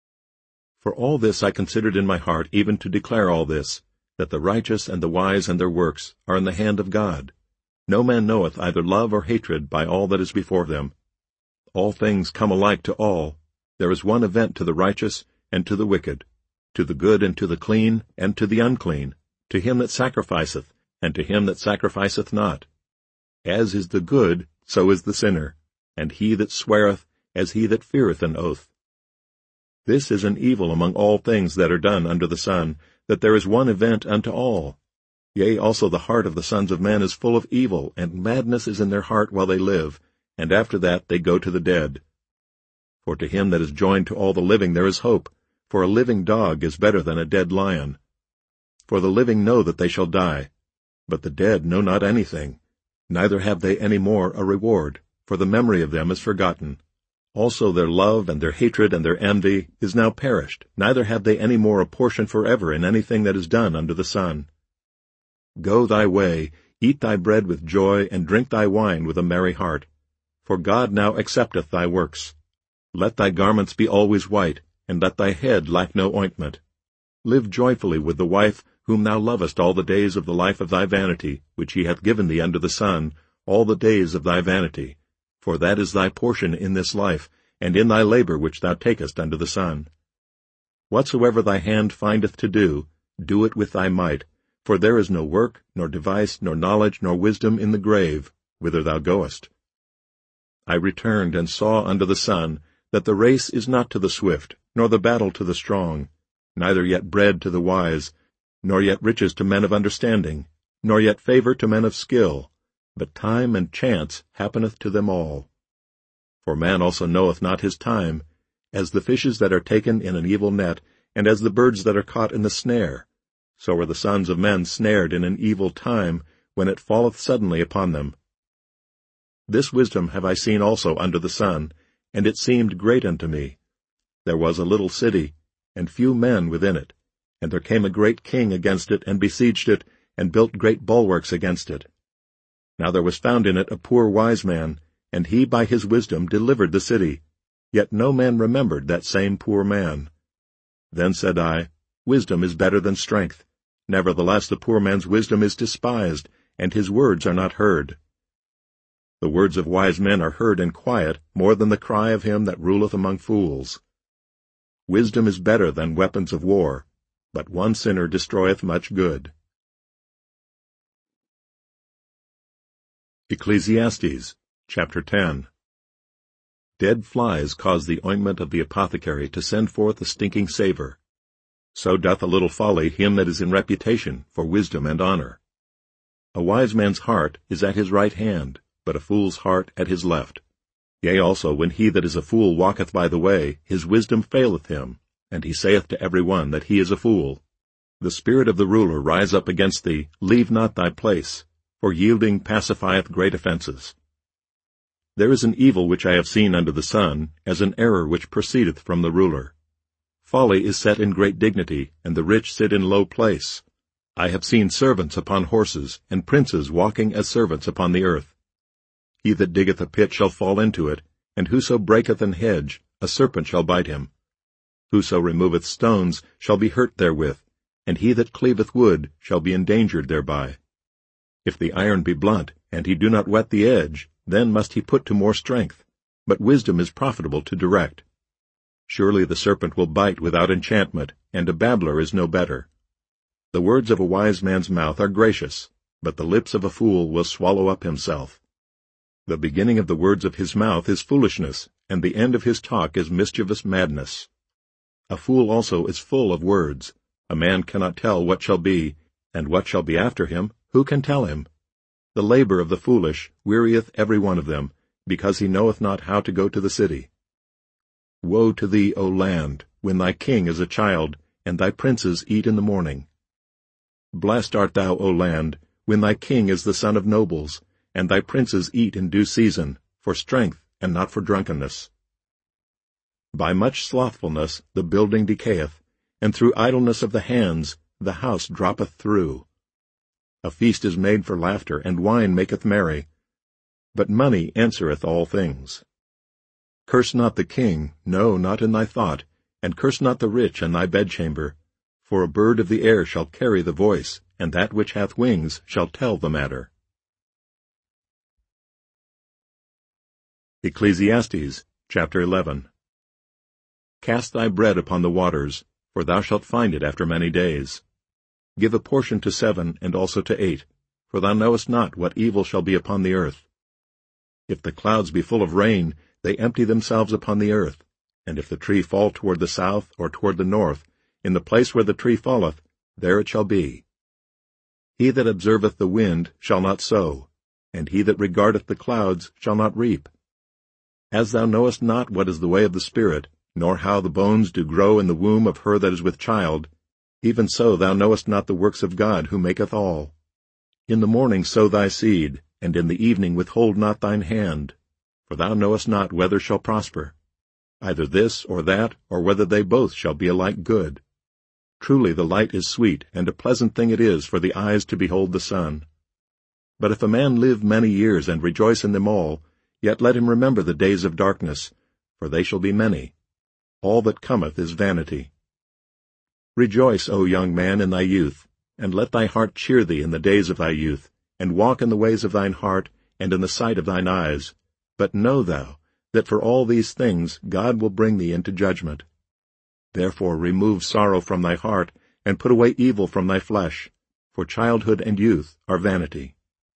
For all this I considered in my heart even to declare all this, that the righteous and the wise and their works are in the hand of God. No man knoweth either love or hatred by all that is before them. All things come alike to all. There is one event to the righteous and to the wicked, to the good and to the clean and to the unclean, to him that sacrificeth and to him that sacrificeth not. As is the good, so is the sinner, and he that sweareth as he that feareth an oath. This is an evil among all things that are done under the sun, that there is one event unto all. Yea, also the heart of the sons of men is full of evil, and madness is in their heart while they live, and after that they go to the dead. For to him that is joined to all the living there is hope, for a living dog is better than a dead lion. For the living know that they shall die, but the dead know not anything, neither have they any more a reward, for the memory of them is forgotten. Also their love and their hatred and their envy is now perished, neither have they any more a portion forever in anything that is done under the sun. Go thy way, eat thy bread with joy, and drink thy wine with a merry heart. For God now accepteth thy works. Let thy garments be always white, and let thy head lack no ointment. Live joyfully with the wife whom thou lovest all the days of the life of thy vanity, which he hath given thee under the sun, all the days of thy vanity. For that is thy portion in this life, and in thy labor which thou takest under the sun. Whatsoever thy hand findeth to do, do it with thy might, for there is no work, nor device, nor knowledge, nor wisdom in the grave, whither thou goest. I returned and saw under the sun that the race is not to the swift, nor the battle to the strong, neither yet bread to the wise, nor yet riches to men of understanding, nor yet favor to men of skill, but time and chance happeneth to them all. For man also knoweth not his time, as the fishes that are taken in an evil net, and as the birds that are caught in the snare. So are the sons of men snared in an evil time, when it falleth suddenly upon them. This wisdom have I seen also under the sun, and it seemed great unto me. There was a little city, and few men within it, and there came a great king against it, and besieged it, and built great bulwarks against it. Now there was found in it a poor wise man, and he by his wisdom delivered the city. Yet no man remembered that same poor man. Then said I, Wisdom is better than strength. Nevertheless the poor man's wisdom is despised, and his words are not heard. The words of wise men are heard in quiet more than the cry of him that ruleth among fools. Wisdom is better than weapons of war, but one sinner destroyeth much good. Ecclesiastes chapter ten. Dead flies cause the ointment of the apothecary to send forth a stinking savour. So doth a little folly him that is in reputation for wisdom and honour. A wise man's heart is at his right hand, but a fool's heart at his left. Yea, also, when he that is a fool walketh by the way, his wisdom faileth him, and he saith to every one that he is a fool. The spirit of the ruler rise up against thee, leave not thy place, for yielding pacifieth great offences. There is an evil which I have seen under the sun, as an error which proceedeth from the ruler. Folly is set in great dignity, and the rich sit in low place. I have seen servants upon horses, and princes walking as servants upon the earth. He that diggeth a pit shall fall into it, and whoso breaketh an hedge, a serpent shall bite him. Whoso removeth stones shall be hurt therewith, and he that cleaveth wood shall be endangered thereby. If the iron be blunt, and he do not whet the edge, then must he put to more strength. But wisdom is profitable to direct. Surely the serpent will bite without enchantment, and a babbler is no better. The words of a wise man's mouth are gracious, but the lips of a fool will swallow up himself. The beginning of the words of his mouth is foolishness, and the end of his talk is mischievous madness. A fool also is full of words. A man cannot tell what shall be, and what shall be after him, who can tell him? The labor of the foolish wearieth every one of them, because he knoweth not how to go to the city. Woe to thee, O land, when thy king is a child, and thy princes eat in the morning. Blessed art thou, O land, when thy king is the son of nobles, and thy princes eat in due season, for strength and not for drunkenness. By much slothfulness the building decayeth, and through idleness of the hands the house droppeth through. A feast is made for laughter, and wine maketh merry, but money answereth all things. Curse not the king, no, not in thy thought, and curse not the rich in thy bedchamber, for a bird of the air shall carry the voice, and that which hath wings shall tell the matter. Ecclesiastes chapter eleven. Cast thy bread upon the waters, for thou shalt find it after many days. Give a portion to seven, and also to eight, for thou knowest not what evil shall be upon the earth. If the clouds be full of rain, they empty themselves upon the earth, and if the tree fall toward the south or toward the north, in the place where the tree falleth, there it shall be. He that observeth the wind shall not sow, and he that regardeth the clouds shall not reap. As thou knowest not what is the way of the Spirit, nor how the bones do grow in the womb of her that is with child, even so thou knowest not the works of God who maketh all. In the morning sow thy seed, and in the evening withhold not thine hand, for thou knowest not whether shall prosper, either this or that, or whether they both shall be alike good. Truly the light is sweet, and a pleasant thing it is for the eyes to behold the sun. But if a man live many years and rejoice in them all, yet let him remember the days of darkness, for they shall be many. All that cometh is vanity. Rejoice, O young man, in thy youth, and let thy heart cheer thee in the days of thy youth, and walk in the ways of thine heart, and in the sight of thine eyes. But know thou, that for all these things God will bring thee into judgment. Therefore remove sorrow from thy heart, and put away evil from thy flesh, for childhood and youth are vanity.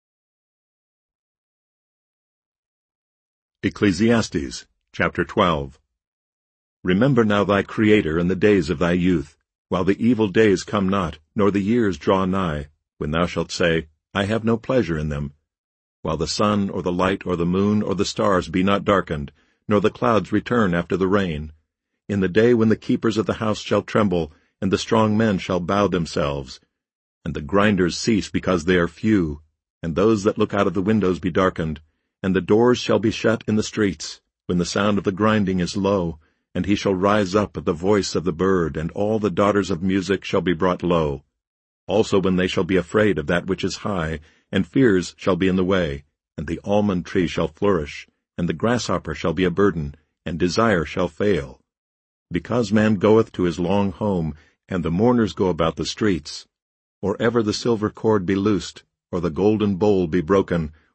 Ecclesiastes chapter twelve. Remember now thy Creator in the days of thy youth, while the evil days come not, nor the years draw nigh, when thou shalt say, I have no pleasure in them, while the sun or the light or the moon or the stars be not darkened, nor the clouds return after the rain, in the day when the keepers of the house shall tremble, and the strong men shall bow themselves, and the grinders cease because they are few, and those that look out of the windows be darkened, and the doors shall be shut in the streets, when the sound of the grinding is low, and he shall rise up at the voice of the bird, and all the daughters of music shall be brought low. Also when they shall be afraid of that which is high, and fears shall be in the way, and the almond tree shall flourish, and the grasshopper shall be a burden, and desire shall fail. Because man goeth to his long home, and the mourners go about the streets, or ever the silver cord be loosed, or the golden bowl be broken,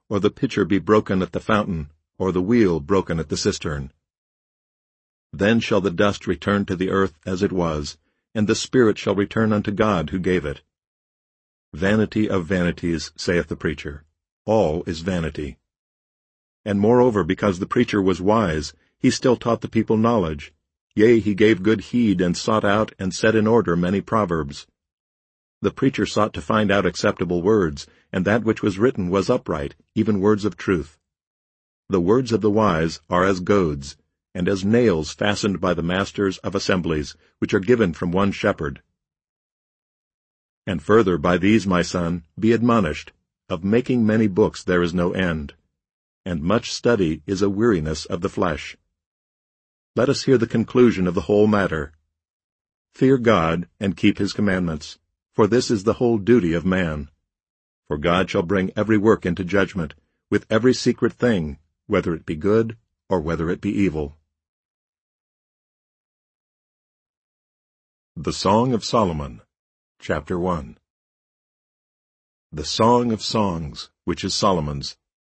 or the pitcher be broken at the fountain, or the wheel broken at the cistern. Then shall the dust return to the earth as it was, and the spirit shall return unto God who gave it. Vanity of vanities, saith the preacher. All is vanity. And moreover, because the preacher was wise, he still taught the people knowledge. Yea, he gave good heed, and sought out and set in order many proverbs. The preacher sought to find out acceptable words, and that which was written was upright, even words of truth. The words of the wise are as goads, and as nails fastened by the masters of assemblies, which are given from one shepherd. And further, by these, my son, be admonished, of making many books there is no end, and much study is a weariness of the flesh. Let us hear the conclusion of the whole matter. Fear God, and keep his commandments, for this is the whole duty of man. For God shall bring every work into judgment, with every secret thing, whether it be good or whether it be evil. The Song of Solomon, Chapter one. The Song of Songs, which is Solomon's.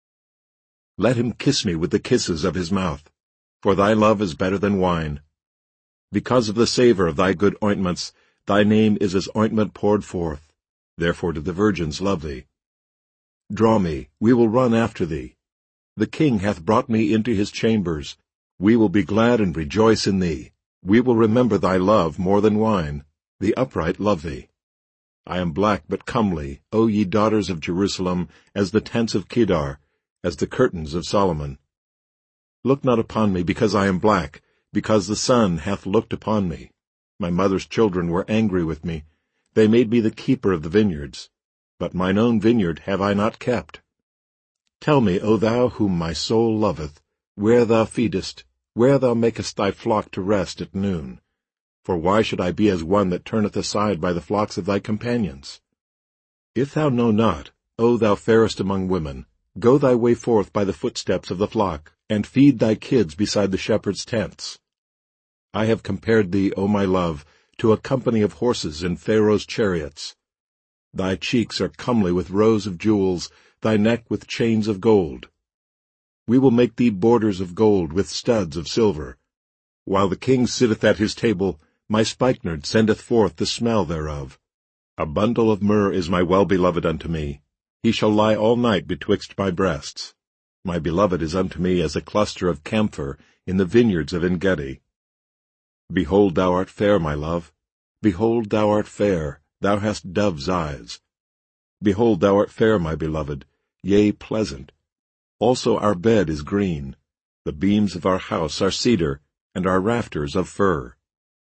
Let him kiss me with the kisses of his mouth, for thy love is better than wine. Because of the savour of thy good ointments, thy name is as ointment poured forth. Therefore do the virgins love thee. Draw me, we will run after thee. The king hath brought me into his chambers. We will be glad and rejoice in thee. We will remember thy love more than wine. The upright love thee. I am black but comely, O ye daughters of Jerusalem, as the tents of Kedar, as the curtains of Solomon. Look not upon me because I am black, because the sun hath looked upon me. My mother's children were angry with me. They made me the keeper of the vineyards. But mine own vineyard have I not kept. Tell me, O thou whom my soul loveth, where thou feedest, where thou makest thy flock to rest at noon. For why should I be as one that turneth aside by the flocks of thy companions? If thou know not, O thou fairest among women, go thy way forth by the footsteps of the flock, and feed thy kids beside the shepherd's tents. I have compared thee, O my love, to a company of horses in Pharaoh's chariots. Thy cheeks are comely with rows of jewels, thy neck with chains of gold. We will make thee borders of gold with studs of silver. While the king sitteth at his table, my spikenard sendeth forth the smell thereof. A bundle of myrrh is my well-beloved unto me. He shall lie all night betwixt my breasts. My beloved is unto me as a cluster of camphor in the vineyards of En-gedi. Behold, thou art fair, my love. Behold, thou art fair, thou hast dove's eyes. Behold, thou art fair, my beloved, yea, pleasant. Also our bed is green. The beams of our house are cedar, and our rafters of fir.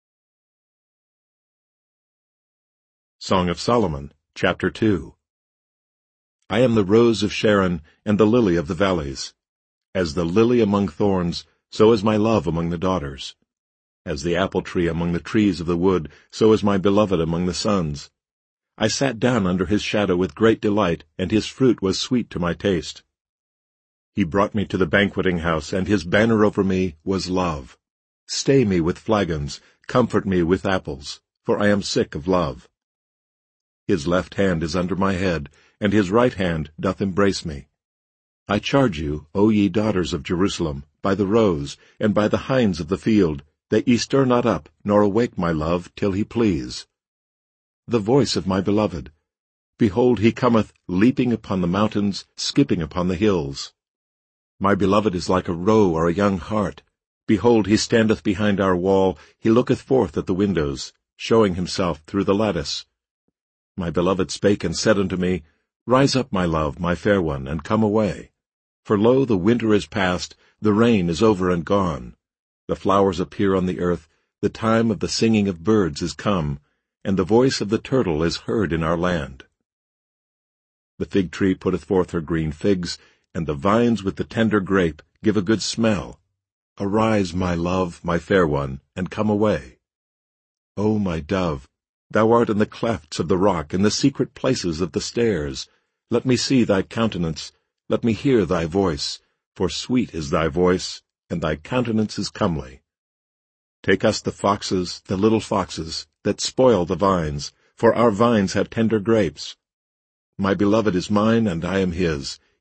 Song of Solomon, Chapter two. I am the rose of Sharon, and the lily of the valleys. As the lily among thorns, so is my love among the daughters. As the apple tree among the trees of the wood, so is my beloved among the sons. I sat down under his shadow with great delight, and his fruit was sweet to my taste. He brought me to the banqueting house, and his banner over me was love. Stay me with flagons, comfort me with apples, for I am sick of love. His left hand is under my head, and his right hand doth embrace me. I charge you, O ye daughters of Jerusalem, by the roes, and by the hinds of the field, that ye stir not up, nor awake my love, till he please. The voice of my beloved. Behold, he cometh, leaping upon the mountains, skipping upon the hills. My beloved is like a roe or a young hart. Behold, he standeth behind our wall, he looketh forth at the windows, showing himself through the lattice. My beloved spake and said unto me, Rise up, my love, my fair one, and come away. For lo, the winter is past, the rain is over and gone. The flowers appear on the earth, the time of the singing of birds is come, and the voice of the turtle is heard in our land. The fig tree putteth forth her green figs, and the vines with the tender grape give a good smell. Arise, my love, my fair one, and come away. O my dove, thou art in the clefts of the rock, in the secret places of the stairs. Let me see thy countenance, let me hear thy voice, for sweet is thy voice, and thy countenance is comely. Take us the foxes, the little foxes, that spoil the vines, for our vines have tender grapes. My beloved is mine, and I am his.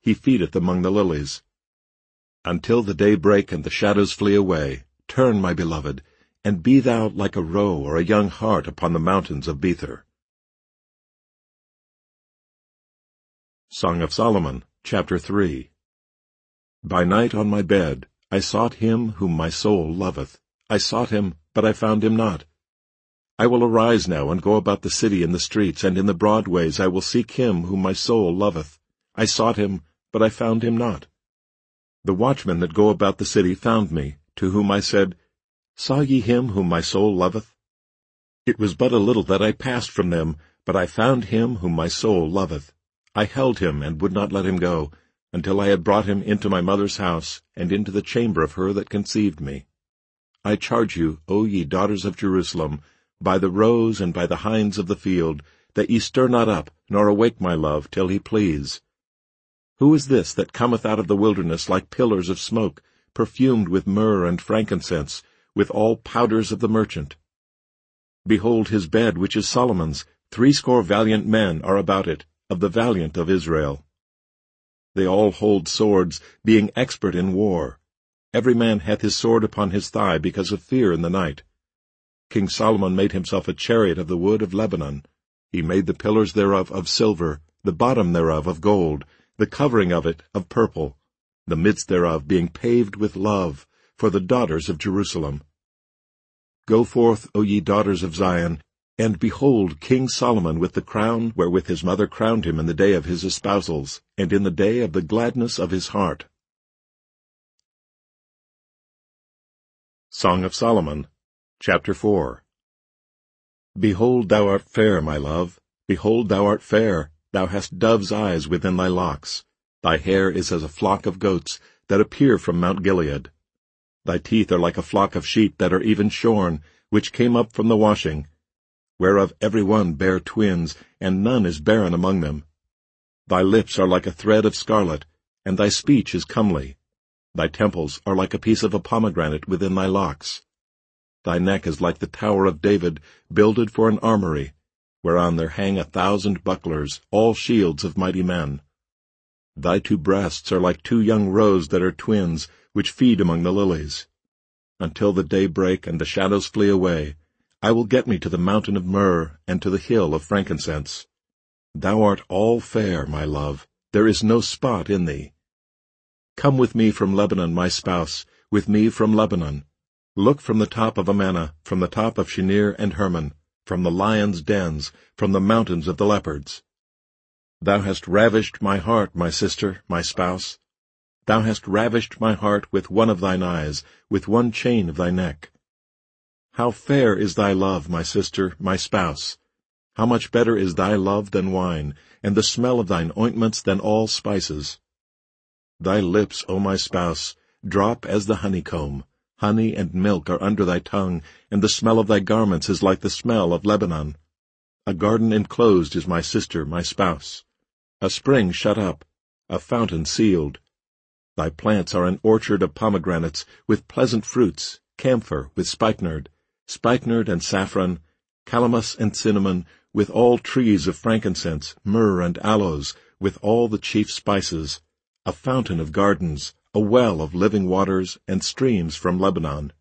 he feedeth among the lilies. Until the day break and the shadows flee away, turn, my beloved, and be thou like a roe or a young hart upon the mountains of Bether. Song of Solomon, chapter three. By night on my bed I sought him whom my soul loveth. I sought him, but I found him not. I will arise now and go about the city in the streets, and in the broad ways I will seek him whom my soul loveth. I sought him, but I found him not. The watchmen that go about the city found me, to whom I said, Saw ye him whom my soul loveth? It was but a little that I passed from them, but I found him whom my soul loveth. I held him and would not let him go, until I had brought him into my mother's house, and into the chamber of her that conceived me. I charge you, O ye daughters of Jerusalem, by the roes and by the hinds of the field, that ye stir not up, nor awake my love, till he please. Who is this that cometh out of the wilderness like pillars of smoke, perfumed with myrrh and frankincense, with all powders of the merchant? Behold his bed, which is Solomon's, threescore valiant men are about it, of the valiant of Israel. They all hold swords, being expert in war. Every man hath his sword upon his thigh, because of fear in the night. King Solomon made himself a chariot of the wood of Lebanon. He made the pillars thereof of silver, the bottom thereof of gold, the covering of it of purple, the midst thereof being paved with love, for the daughters of Jerusalem. Go forth, O ye daughters of Zion, and behold King Solomon with the crown wherewith his mother crowned him in the day of his espousals, and in the day of the gladness of his heart. Song of Solomon, chapter four. Behold, thou art fair, my love. Behold, thou art fair. Thou hast dove's eyes within thy locks. Thy hair is as a flock of goats that appear from Mount Gilead. Thy teeth are like a flock of sheep that are even shorn, which came up from the washing, whereof every one bare twins, and none is barren among them. Thy lips are like a thread of scarlet, and thy speech is comely. Thy temples are like a piece of a pomegranate within thy locks. Thy neck is like the tower of David, builded for an armory, whereon there hang a thousand bucklers, all shields of mighty men. Thy two breasts are like two young roes that are twins, which feed among the lilies. Until the day break and the shadows flee away, I will get me to the mountain of myrrh, and to the hill of frankincense. Thou art all fair, my love, there is no spot in thee. Come with me from Lebanon, my spouse, with me from Lebanon. Look from the top of Amana, from the top of Shinir and Hermon, from the lions' dens, from the mountains of the leopards. Thou hast ravished my heart, my sister, my spouse. Thou hast ravished my heart with one of thine eyes, with one chain of thy neck. How fair is thy love, my sister, my spouse! How much better is thy love than wine, and the smell of thine ointments than all spices! Thy lips, O my spouse, drop as the honeycomb. Honey and milk are under thy tongue, and the smell of thy garments is like the smell of Lebanon. A garden enclosed is my sister, my spouse. A spring shut up, a fountain sealed. Thy plants are an orchard of pomegranates, with pleasant fruits, camphor with spikenard, spikenard and saffron, calamus and cinnamon, with all trees of frankincense, myrrh and aloes, with all the chief spices, a fountain of gardens, a well of living waters, and streams from Lebanon.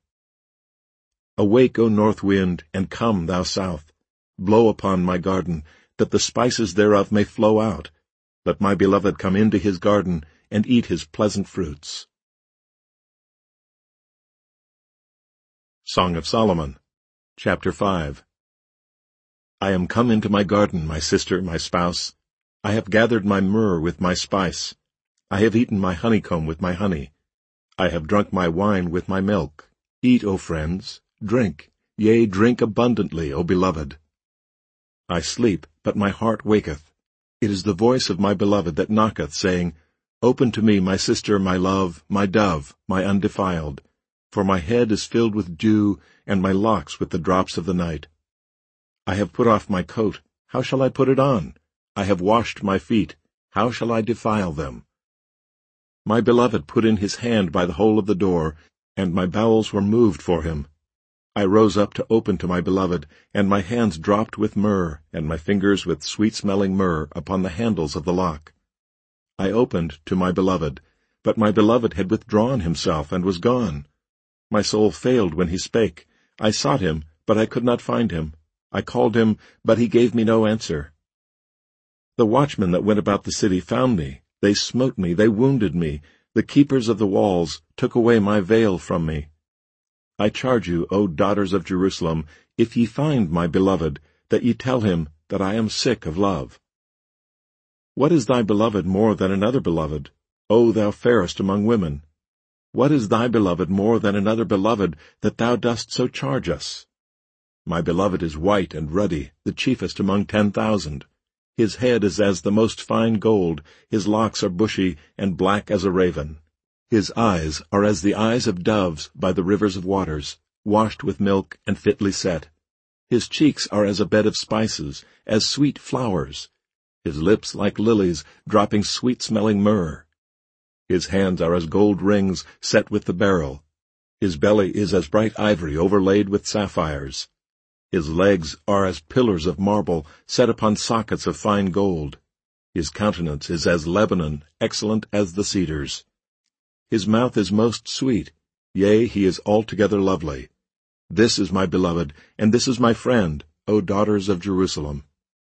Awake, O north wind, and come, thou south. Blow upon my garden, that the spices thereof may flow out. Let my beloved come into his garden, and eat his pleasant fruits. Song of Solomon, chapter five. I am come into my garden, my sister, my spouse. I have gathered my myrrh with my spice. I have eaten my honeycomb with my honey. I have drunk my wine with my milk. Eat, O friends, drink, yea, drink abundantly, O beloved. I sleep, but my heart waketh. It is the voice of my beloved that knocketh, saying, Open to me, my sister, my love, my dove, my undefiled. For my head is filled with dew, and my locks with the drops of the night. I have put off my coat, how shall I put it on? I have washed my feet, how shall I defile them? My beloved put in his hand by the hole of the door, and my bowels were moved for him. I rose up to open to my beloved, and my hands dropped with myrrh, and my fingers with sweet-smelling myrrh upon the handles of the lock. I opened to my beloved, but my beloved had withdrawn himself and was gone. My soul failed when he spake. I sought him, but I could not find him. I called him, but he gave me no answer. The watchmen that went about the city found me. They smote me, they wounded me. The keepers of the walls took away my veil from me. I charge you, O daughters of Jerusalem, if ye find my beloved, that ye tell him that I am sick of love. What is thy beloved more than another beloved, O thou fairest among women? What is thy beloved more than another beloved, that thou dost so charge us? My beloved is white and ruddy, the chiefest among ten thousand. His head is as the most fine gold, his locks are bushy and black as a raven. His eyes are as the eyes of doves by the rivers of waters, washed with milk and fitly set. His cheeks are as a bed of spices, as sweet flowers. His lips like lilies, dropping sweet-smelling myrrh. His hands are as gold rings set with the beryl. His belly is as bright ivory overlaid with sapphires. His legs are as pillars of marble set upon sockets of fine gold. His countenance is as Lebanon, excellent as the cedars. His mouth is most sweet, yea, he is altogether lovely. This is my beloved, and this is my friend, O daughters of Jerusalem.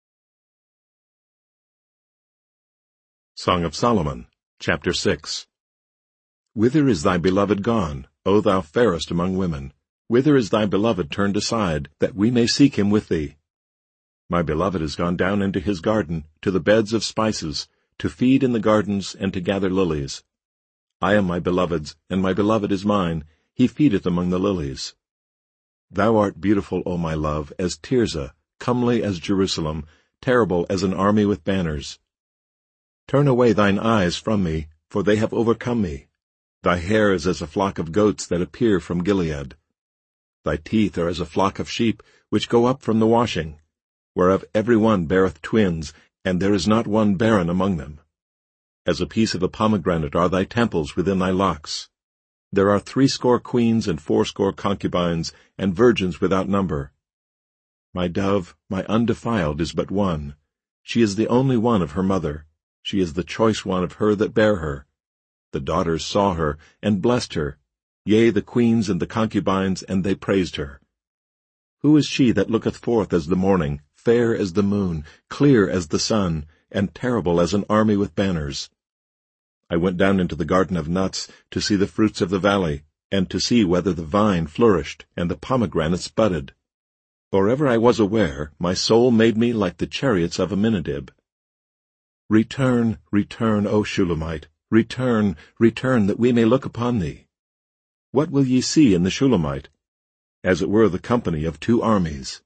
Song of Solomon, Chapter six. Whither is thy beloved gone, O thou fairest among women? Whither is thy beloved turned aside, that we may seek him with thee? My beloved is gone down into his garden, to the beds of spices, to feed in the gardens and to gather lilies. I am my beloved's, and my beloved is mine. He feedeth among the lilies. Thou art beautiful, O my love, as Tirzah, comely as Jerusalem, terrible as an army with banners. Turn away thine eyes from me, for they have overcome me. Thy hair is as a flock of goats that appear from Gilead. Thy teeth are as a flock of sheep, which go up from the washing, whereof every one beareth twins, and there is not one barren among them. As a piece of a pomegranate are thy temples within thy locks. There are threescore queens and fourscore concubines, and virgins without number. My dove, my undefiled, is but one. She is the only one of her mother. She is the choice one of her that bare her. The daughters saw her, and blessed her. Yea, the queens and the concubines, and they praised her. Who is she that looketh forth as the morning, fair as the moon, clear as the sun, and terrible as an army with banners? I went down into the garden of nuts, to see the fruits of the valley, and to see whether the vine flourished, and the pomegranates budded. Or ever I was aware, my soul made me like the chariots of Aminadab. Return, return, O Shulamite, return, return, that we may look upon thee. What will ye see in the Shulamite? As it were the company of two armies.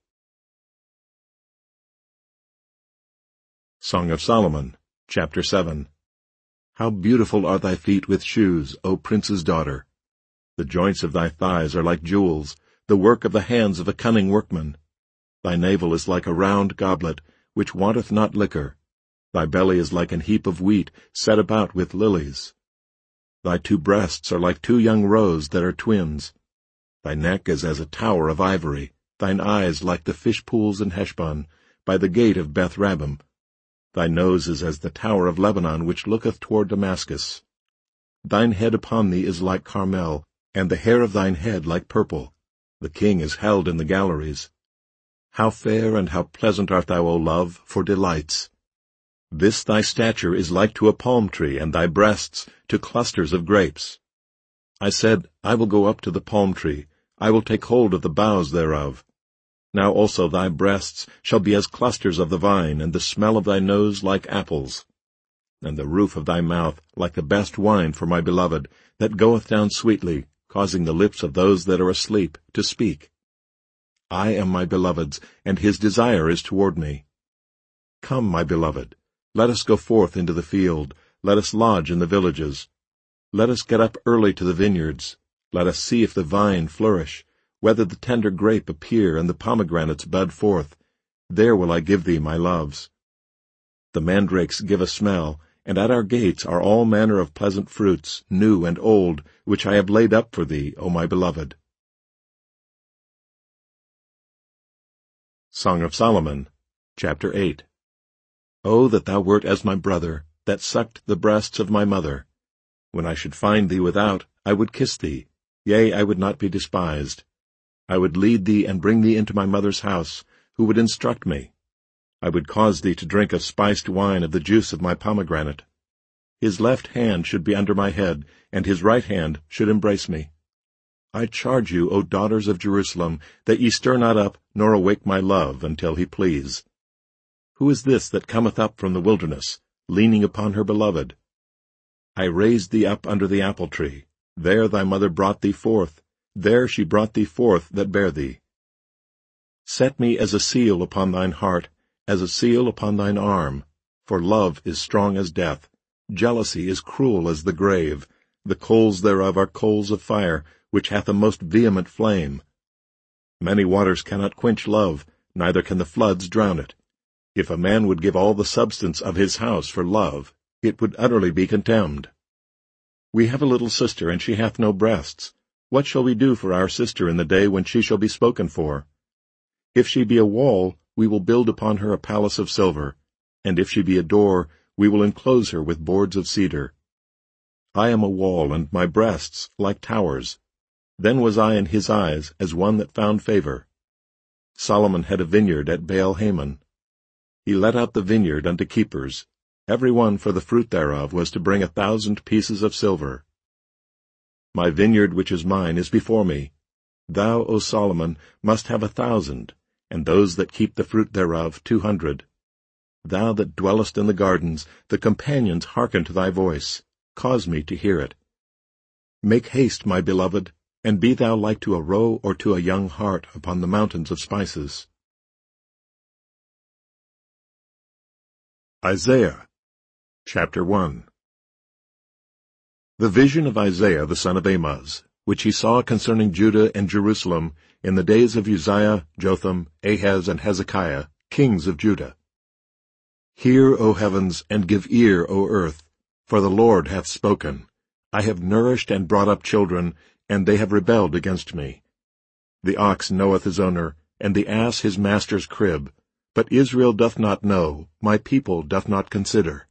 Song of Solomon, Chapter seven. How beautiful are thy feet with shoes, O prince's daughter! The joints of thy thighs are like jewels, the work of the hands of a cunning workman. Thy navel is like a round goblet, which wanteth not liquor. Thy belly is like an heap of wheat, set about with lilies. Thy two breasts are like two young roes that are twins. Thy neck is as a tower of ivory, thine eyes like the fish pools in Heshbon, by the gate of Beth-rabbim. Thy nose is as the tower of Lebanon, which looketh toward Damascus. Thine head upon thee is like Carmel, and the hair of thine head like purple. The king is held in the galleries. How fair and how pleasant art thou, O love, for delights! This thy stature is like to a palm tree, and thy breasts to clusters of grapes. I said, I will go up to the palm tree, I will take hold of the boughs thereof. Now also thy breasts shall be as clusters of the vine, and the smell of thy nose like apples. And the roof of thy mouth like the best wine for my beloved, that goeth down sweetly, causing the lips of those that are asleep to speak. I am my beloved's, and his desire is toward me. Come, my beloved, let us go forth into the field, let us lodge in the villages. Let us get up early to the vineyards. Let us see if the vine flourish, whether the tender grape appear and the pomegranates bud forth. There will I give thee my loves. The mandrakes give a smell, and at our gates are all manner of pleasant fruits, new and old, which I have laid up for thee, O my beloved. Song of Solomon, Chapter eight. O that thou wert as my brother, that sucked the breasts of my mother. When I should find thee without, I would kiss thee, yea, I would not be despised. I would lead thee and bring thee into my mother's house, who would instruct me. I would cause thee to drink of spiced wine of the juice of my pomegranate. His left hand should be under my head, and his right hand should embrace me. I charge you, O daughters of Jerusalem, that ye stir not up, nor awake my love, until he please. Who is this that cometh up from the wilderness, leaning upon her beloved? I raised thee up under the apple tree. There thy mother brought thee forth. There she brought thee forth that bare thee. Set me as a seal upon thine heart, as a seal upon thine arm. For love is strong as death. Jealousy is cruel as the grave. The coals thereof are coals of fire, which hath a most vehement flame. Many waters cannot quench love, neither can the floods drown it. If a man would give all the substance of his house for love, it would utterly be contemned. We have a little sister, and she hath no breasts. What shall we do for our sister in the day when she shall be spoken for? If she be a wall, we will build upon her a palace of silver, and if she be a door, we will enclose her with boards of cedar. I am a wall, and my breasts like towers. Then was I in his eyes as one that found favor. Solomon had a vineyard at Baal-Hamon. He let out the vineyard unto keepers. Every one for the fruit thereof was to bring a thousand pieces of silver. My vineyard which is mine is before me. Thou, O Solomon, must have a thousand, and those that keep the fruit thereof two hundred. Thou that dwellest in the gardens, the companions hearken to thy voice. Cause me to hear it. Make haste, my beloved, and be thou like to a roe or to a young hart upon the mountains of spices. Isaiah Chapter one. The vision of Isaiah the son of Amoz, which he saw concerning Judah and Jerusalem in the days of Uzziah, Jotham, Ahaz, and Hezekiah, kings of Judah. Hear, O heavens, and give ear, O earth, for the Lord hath spoken. I have nourished and brought up children, and they have rebelled against me. The ox knoweth his owner, and the ass his master's crib, but Israel doth not know, my people doth not consider.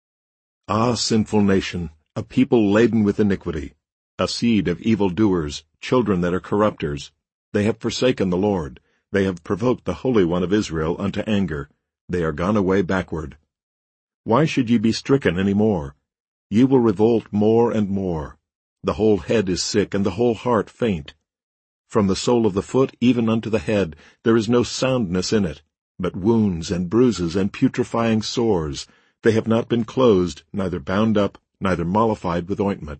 Ah, sinful nation, a people laden with iniquity, a seed of evildoers, children that are corrupters. They have forsaken the Lord. They have provoked the Holy One of Israel unto anger. They are gone away backward. Why should ye be stricken any more? Ye will revolt more and more. The whole head is sick, and the whole heart faint. From the sole of the foot even unto the head there is no soundness in it, but wounds and bruises and putrefying sores. They have not been closed, neither bound up, neither mollified with ointment.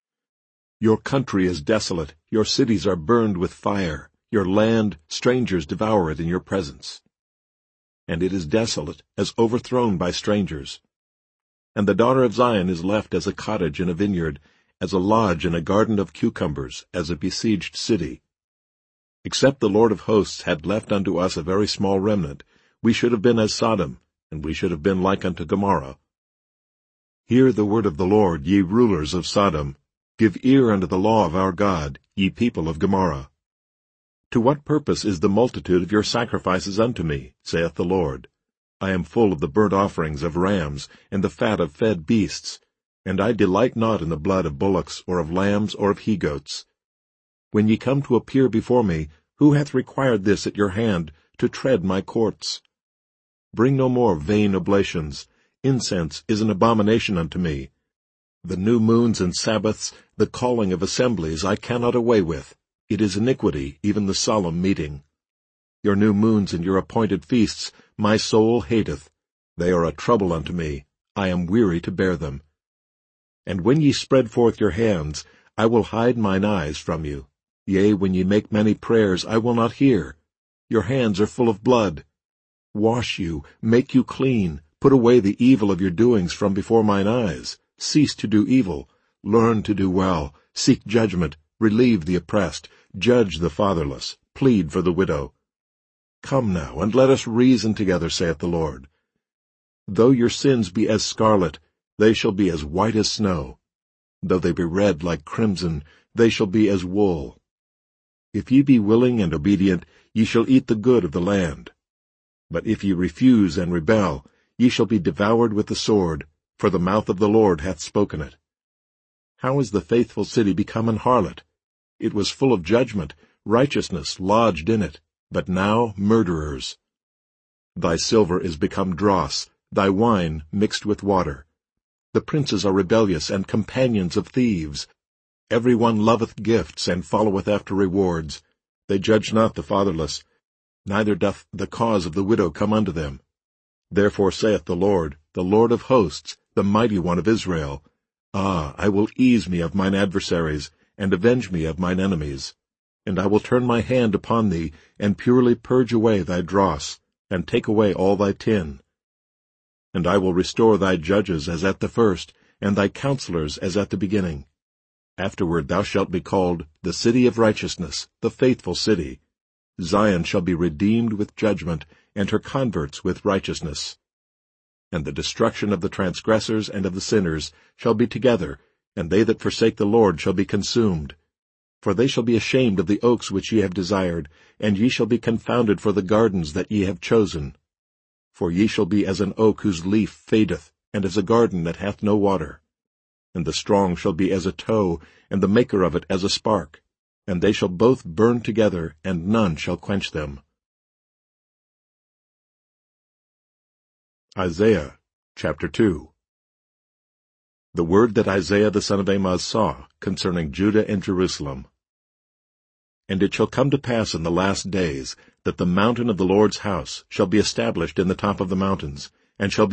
Your country is desolate, your cities are burned with fire, your land, strangers devour it in your presence. And it is desolate, as overthrown by strangers. And the daughter of Zion is left as a cottage in a vineyard, as a lodge in a garden of cucumbers, as a besieged city. Except the Lord of hosts had left unto us a very small remnant, we should have been as Sodom, and we should have been like unto Gomorrah. Hear the word of the Lord, ye rulers of Sodom. Give ear unto the law of our God, ye people of Gomorrah. To what purpose is the multitude of your sacrifices unto me, saith the Lord? I am full of the burnt offerings of rams, and the fat of fed beasts, and I delight not in the blood of bullocks, or of lambs, or of he-goats. When ye come to appear before me, who hath required this at your hand, to tread my courts? Bring no more vain oblations. Incense is an abomination unto me. The new moons and Sabbaths, the calling of assemblies, I cannot away with. It is iniquity, even the solemn meeting. Your new moons and your appointed feasts, my soul hateth. They are a trouble unto me. I am weary to bear them. And when ye spread forth your hands, I will hide mine eyes from you. Yea, when ye make many prayers, I will not hear. Your hands are full of blood. Wash you, make you clean, put away the evil of your doings from before mine eyes. Cease to do evil, learn to do well, seek judgment, relieve the oppressed, judge the fatherless, plead for the widow. Come now, and let us reason together, saith the Lord. Though your sins be as scarlet, they shall be as white as snow. Though they be red like crimson, they shall be as wool. If ye be willing and obedient, ye shall eat the good of the land. But if ye refuse and rebel, ye shall be devoured with the sword, for the mouth of the Lord hath spoken it. How is the faithful city become an harlot? It was full of judgment, righteousness lodged in it, but now murderers. Thy silver is become dross, thy wine mixed with water. The princes are rebellious and companions of thieves. Every one loveth gifts and followeth after rewards. They judge not the fatherless, neither doth the cause of the widow come unto them. Therefore saith the Lord, the Lord of hosts, the mighty one of Israel, Ah, I will ease me of mine adversaries, and avenge me of mine enemies. And I will turn my hand upon thee, and purely purge away thy dross, and take away all thy tin. And I will restore thy judges as at the first, and thy counselors as at the beginning. Afterward thou shalt be called the city of righteousness, the faithful city. Zion shall be redeemed with judgment, and her converts with righteousness. And the destruction of the transgressors and of the sinners shall be together, and they that forsake the Lord shall be consumed. For they shall be ashamed of the oaks which ye have desired, and ye shall be confounded for the gardens that ye have chosen. For ye shall be as an oak whose leaf fadeth, and as a garden that hath no water. And the strong shall be as a tow, and the maker of it as a spark. And they shall both burn together, and none shall quench them. Isaiah chapter two. The word that Isaiah the son of Amoz saw concerning Judah and Jerusalem. And it shall come to pass in the last days, that the mountain of the Lord's house shall be established in the top of the mountains, and shall be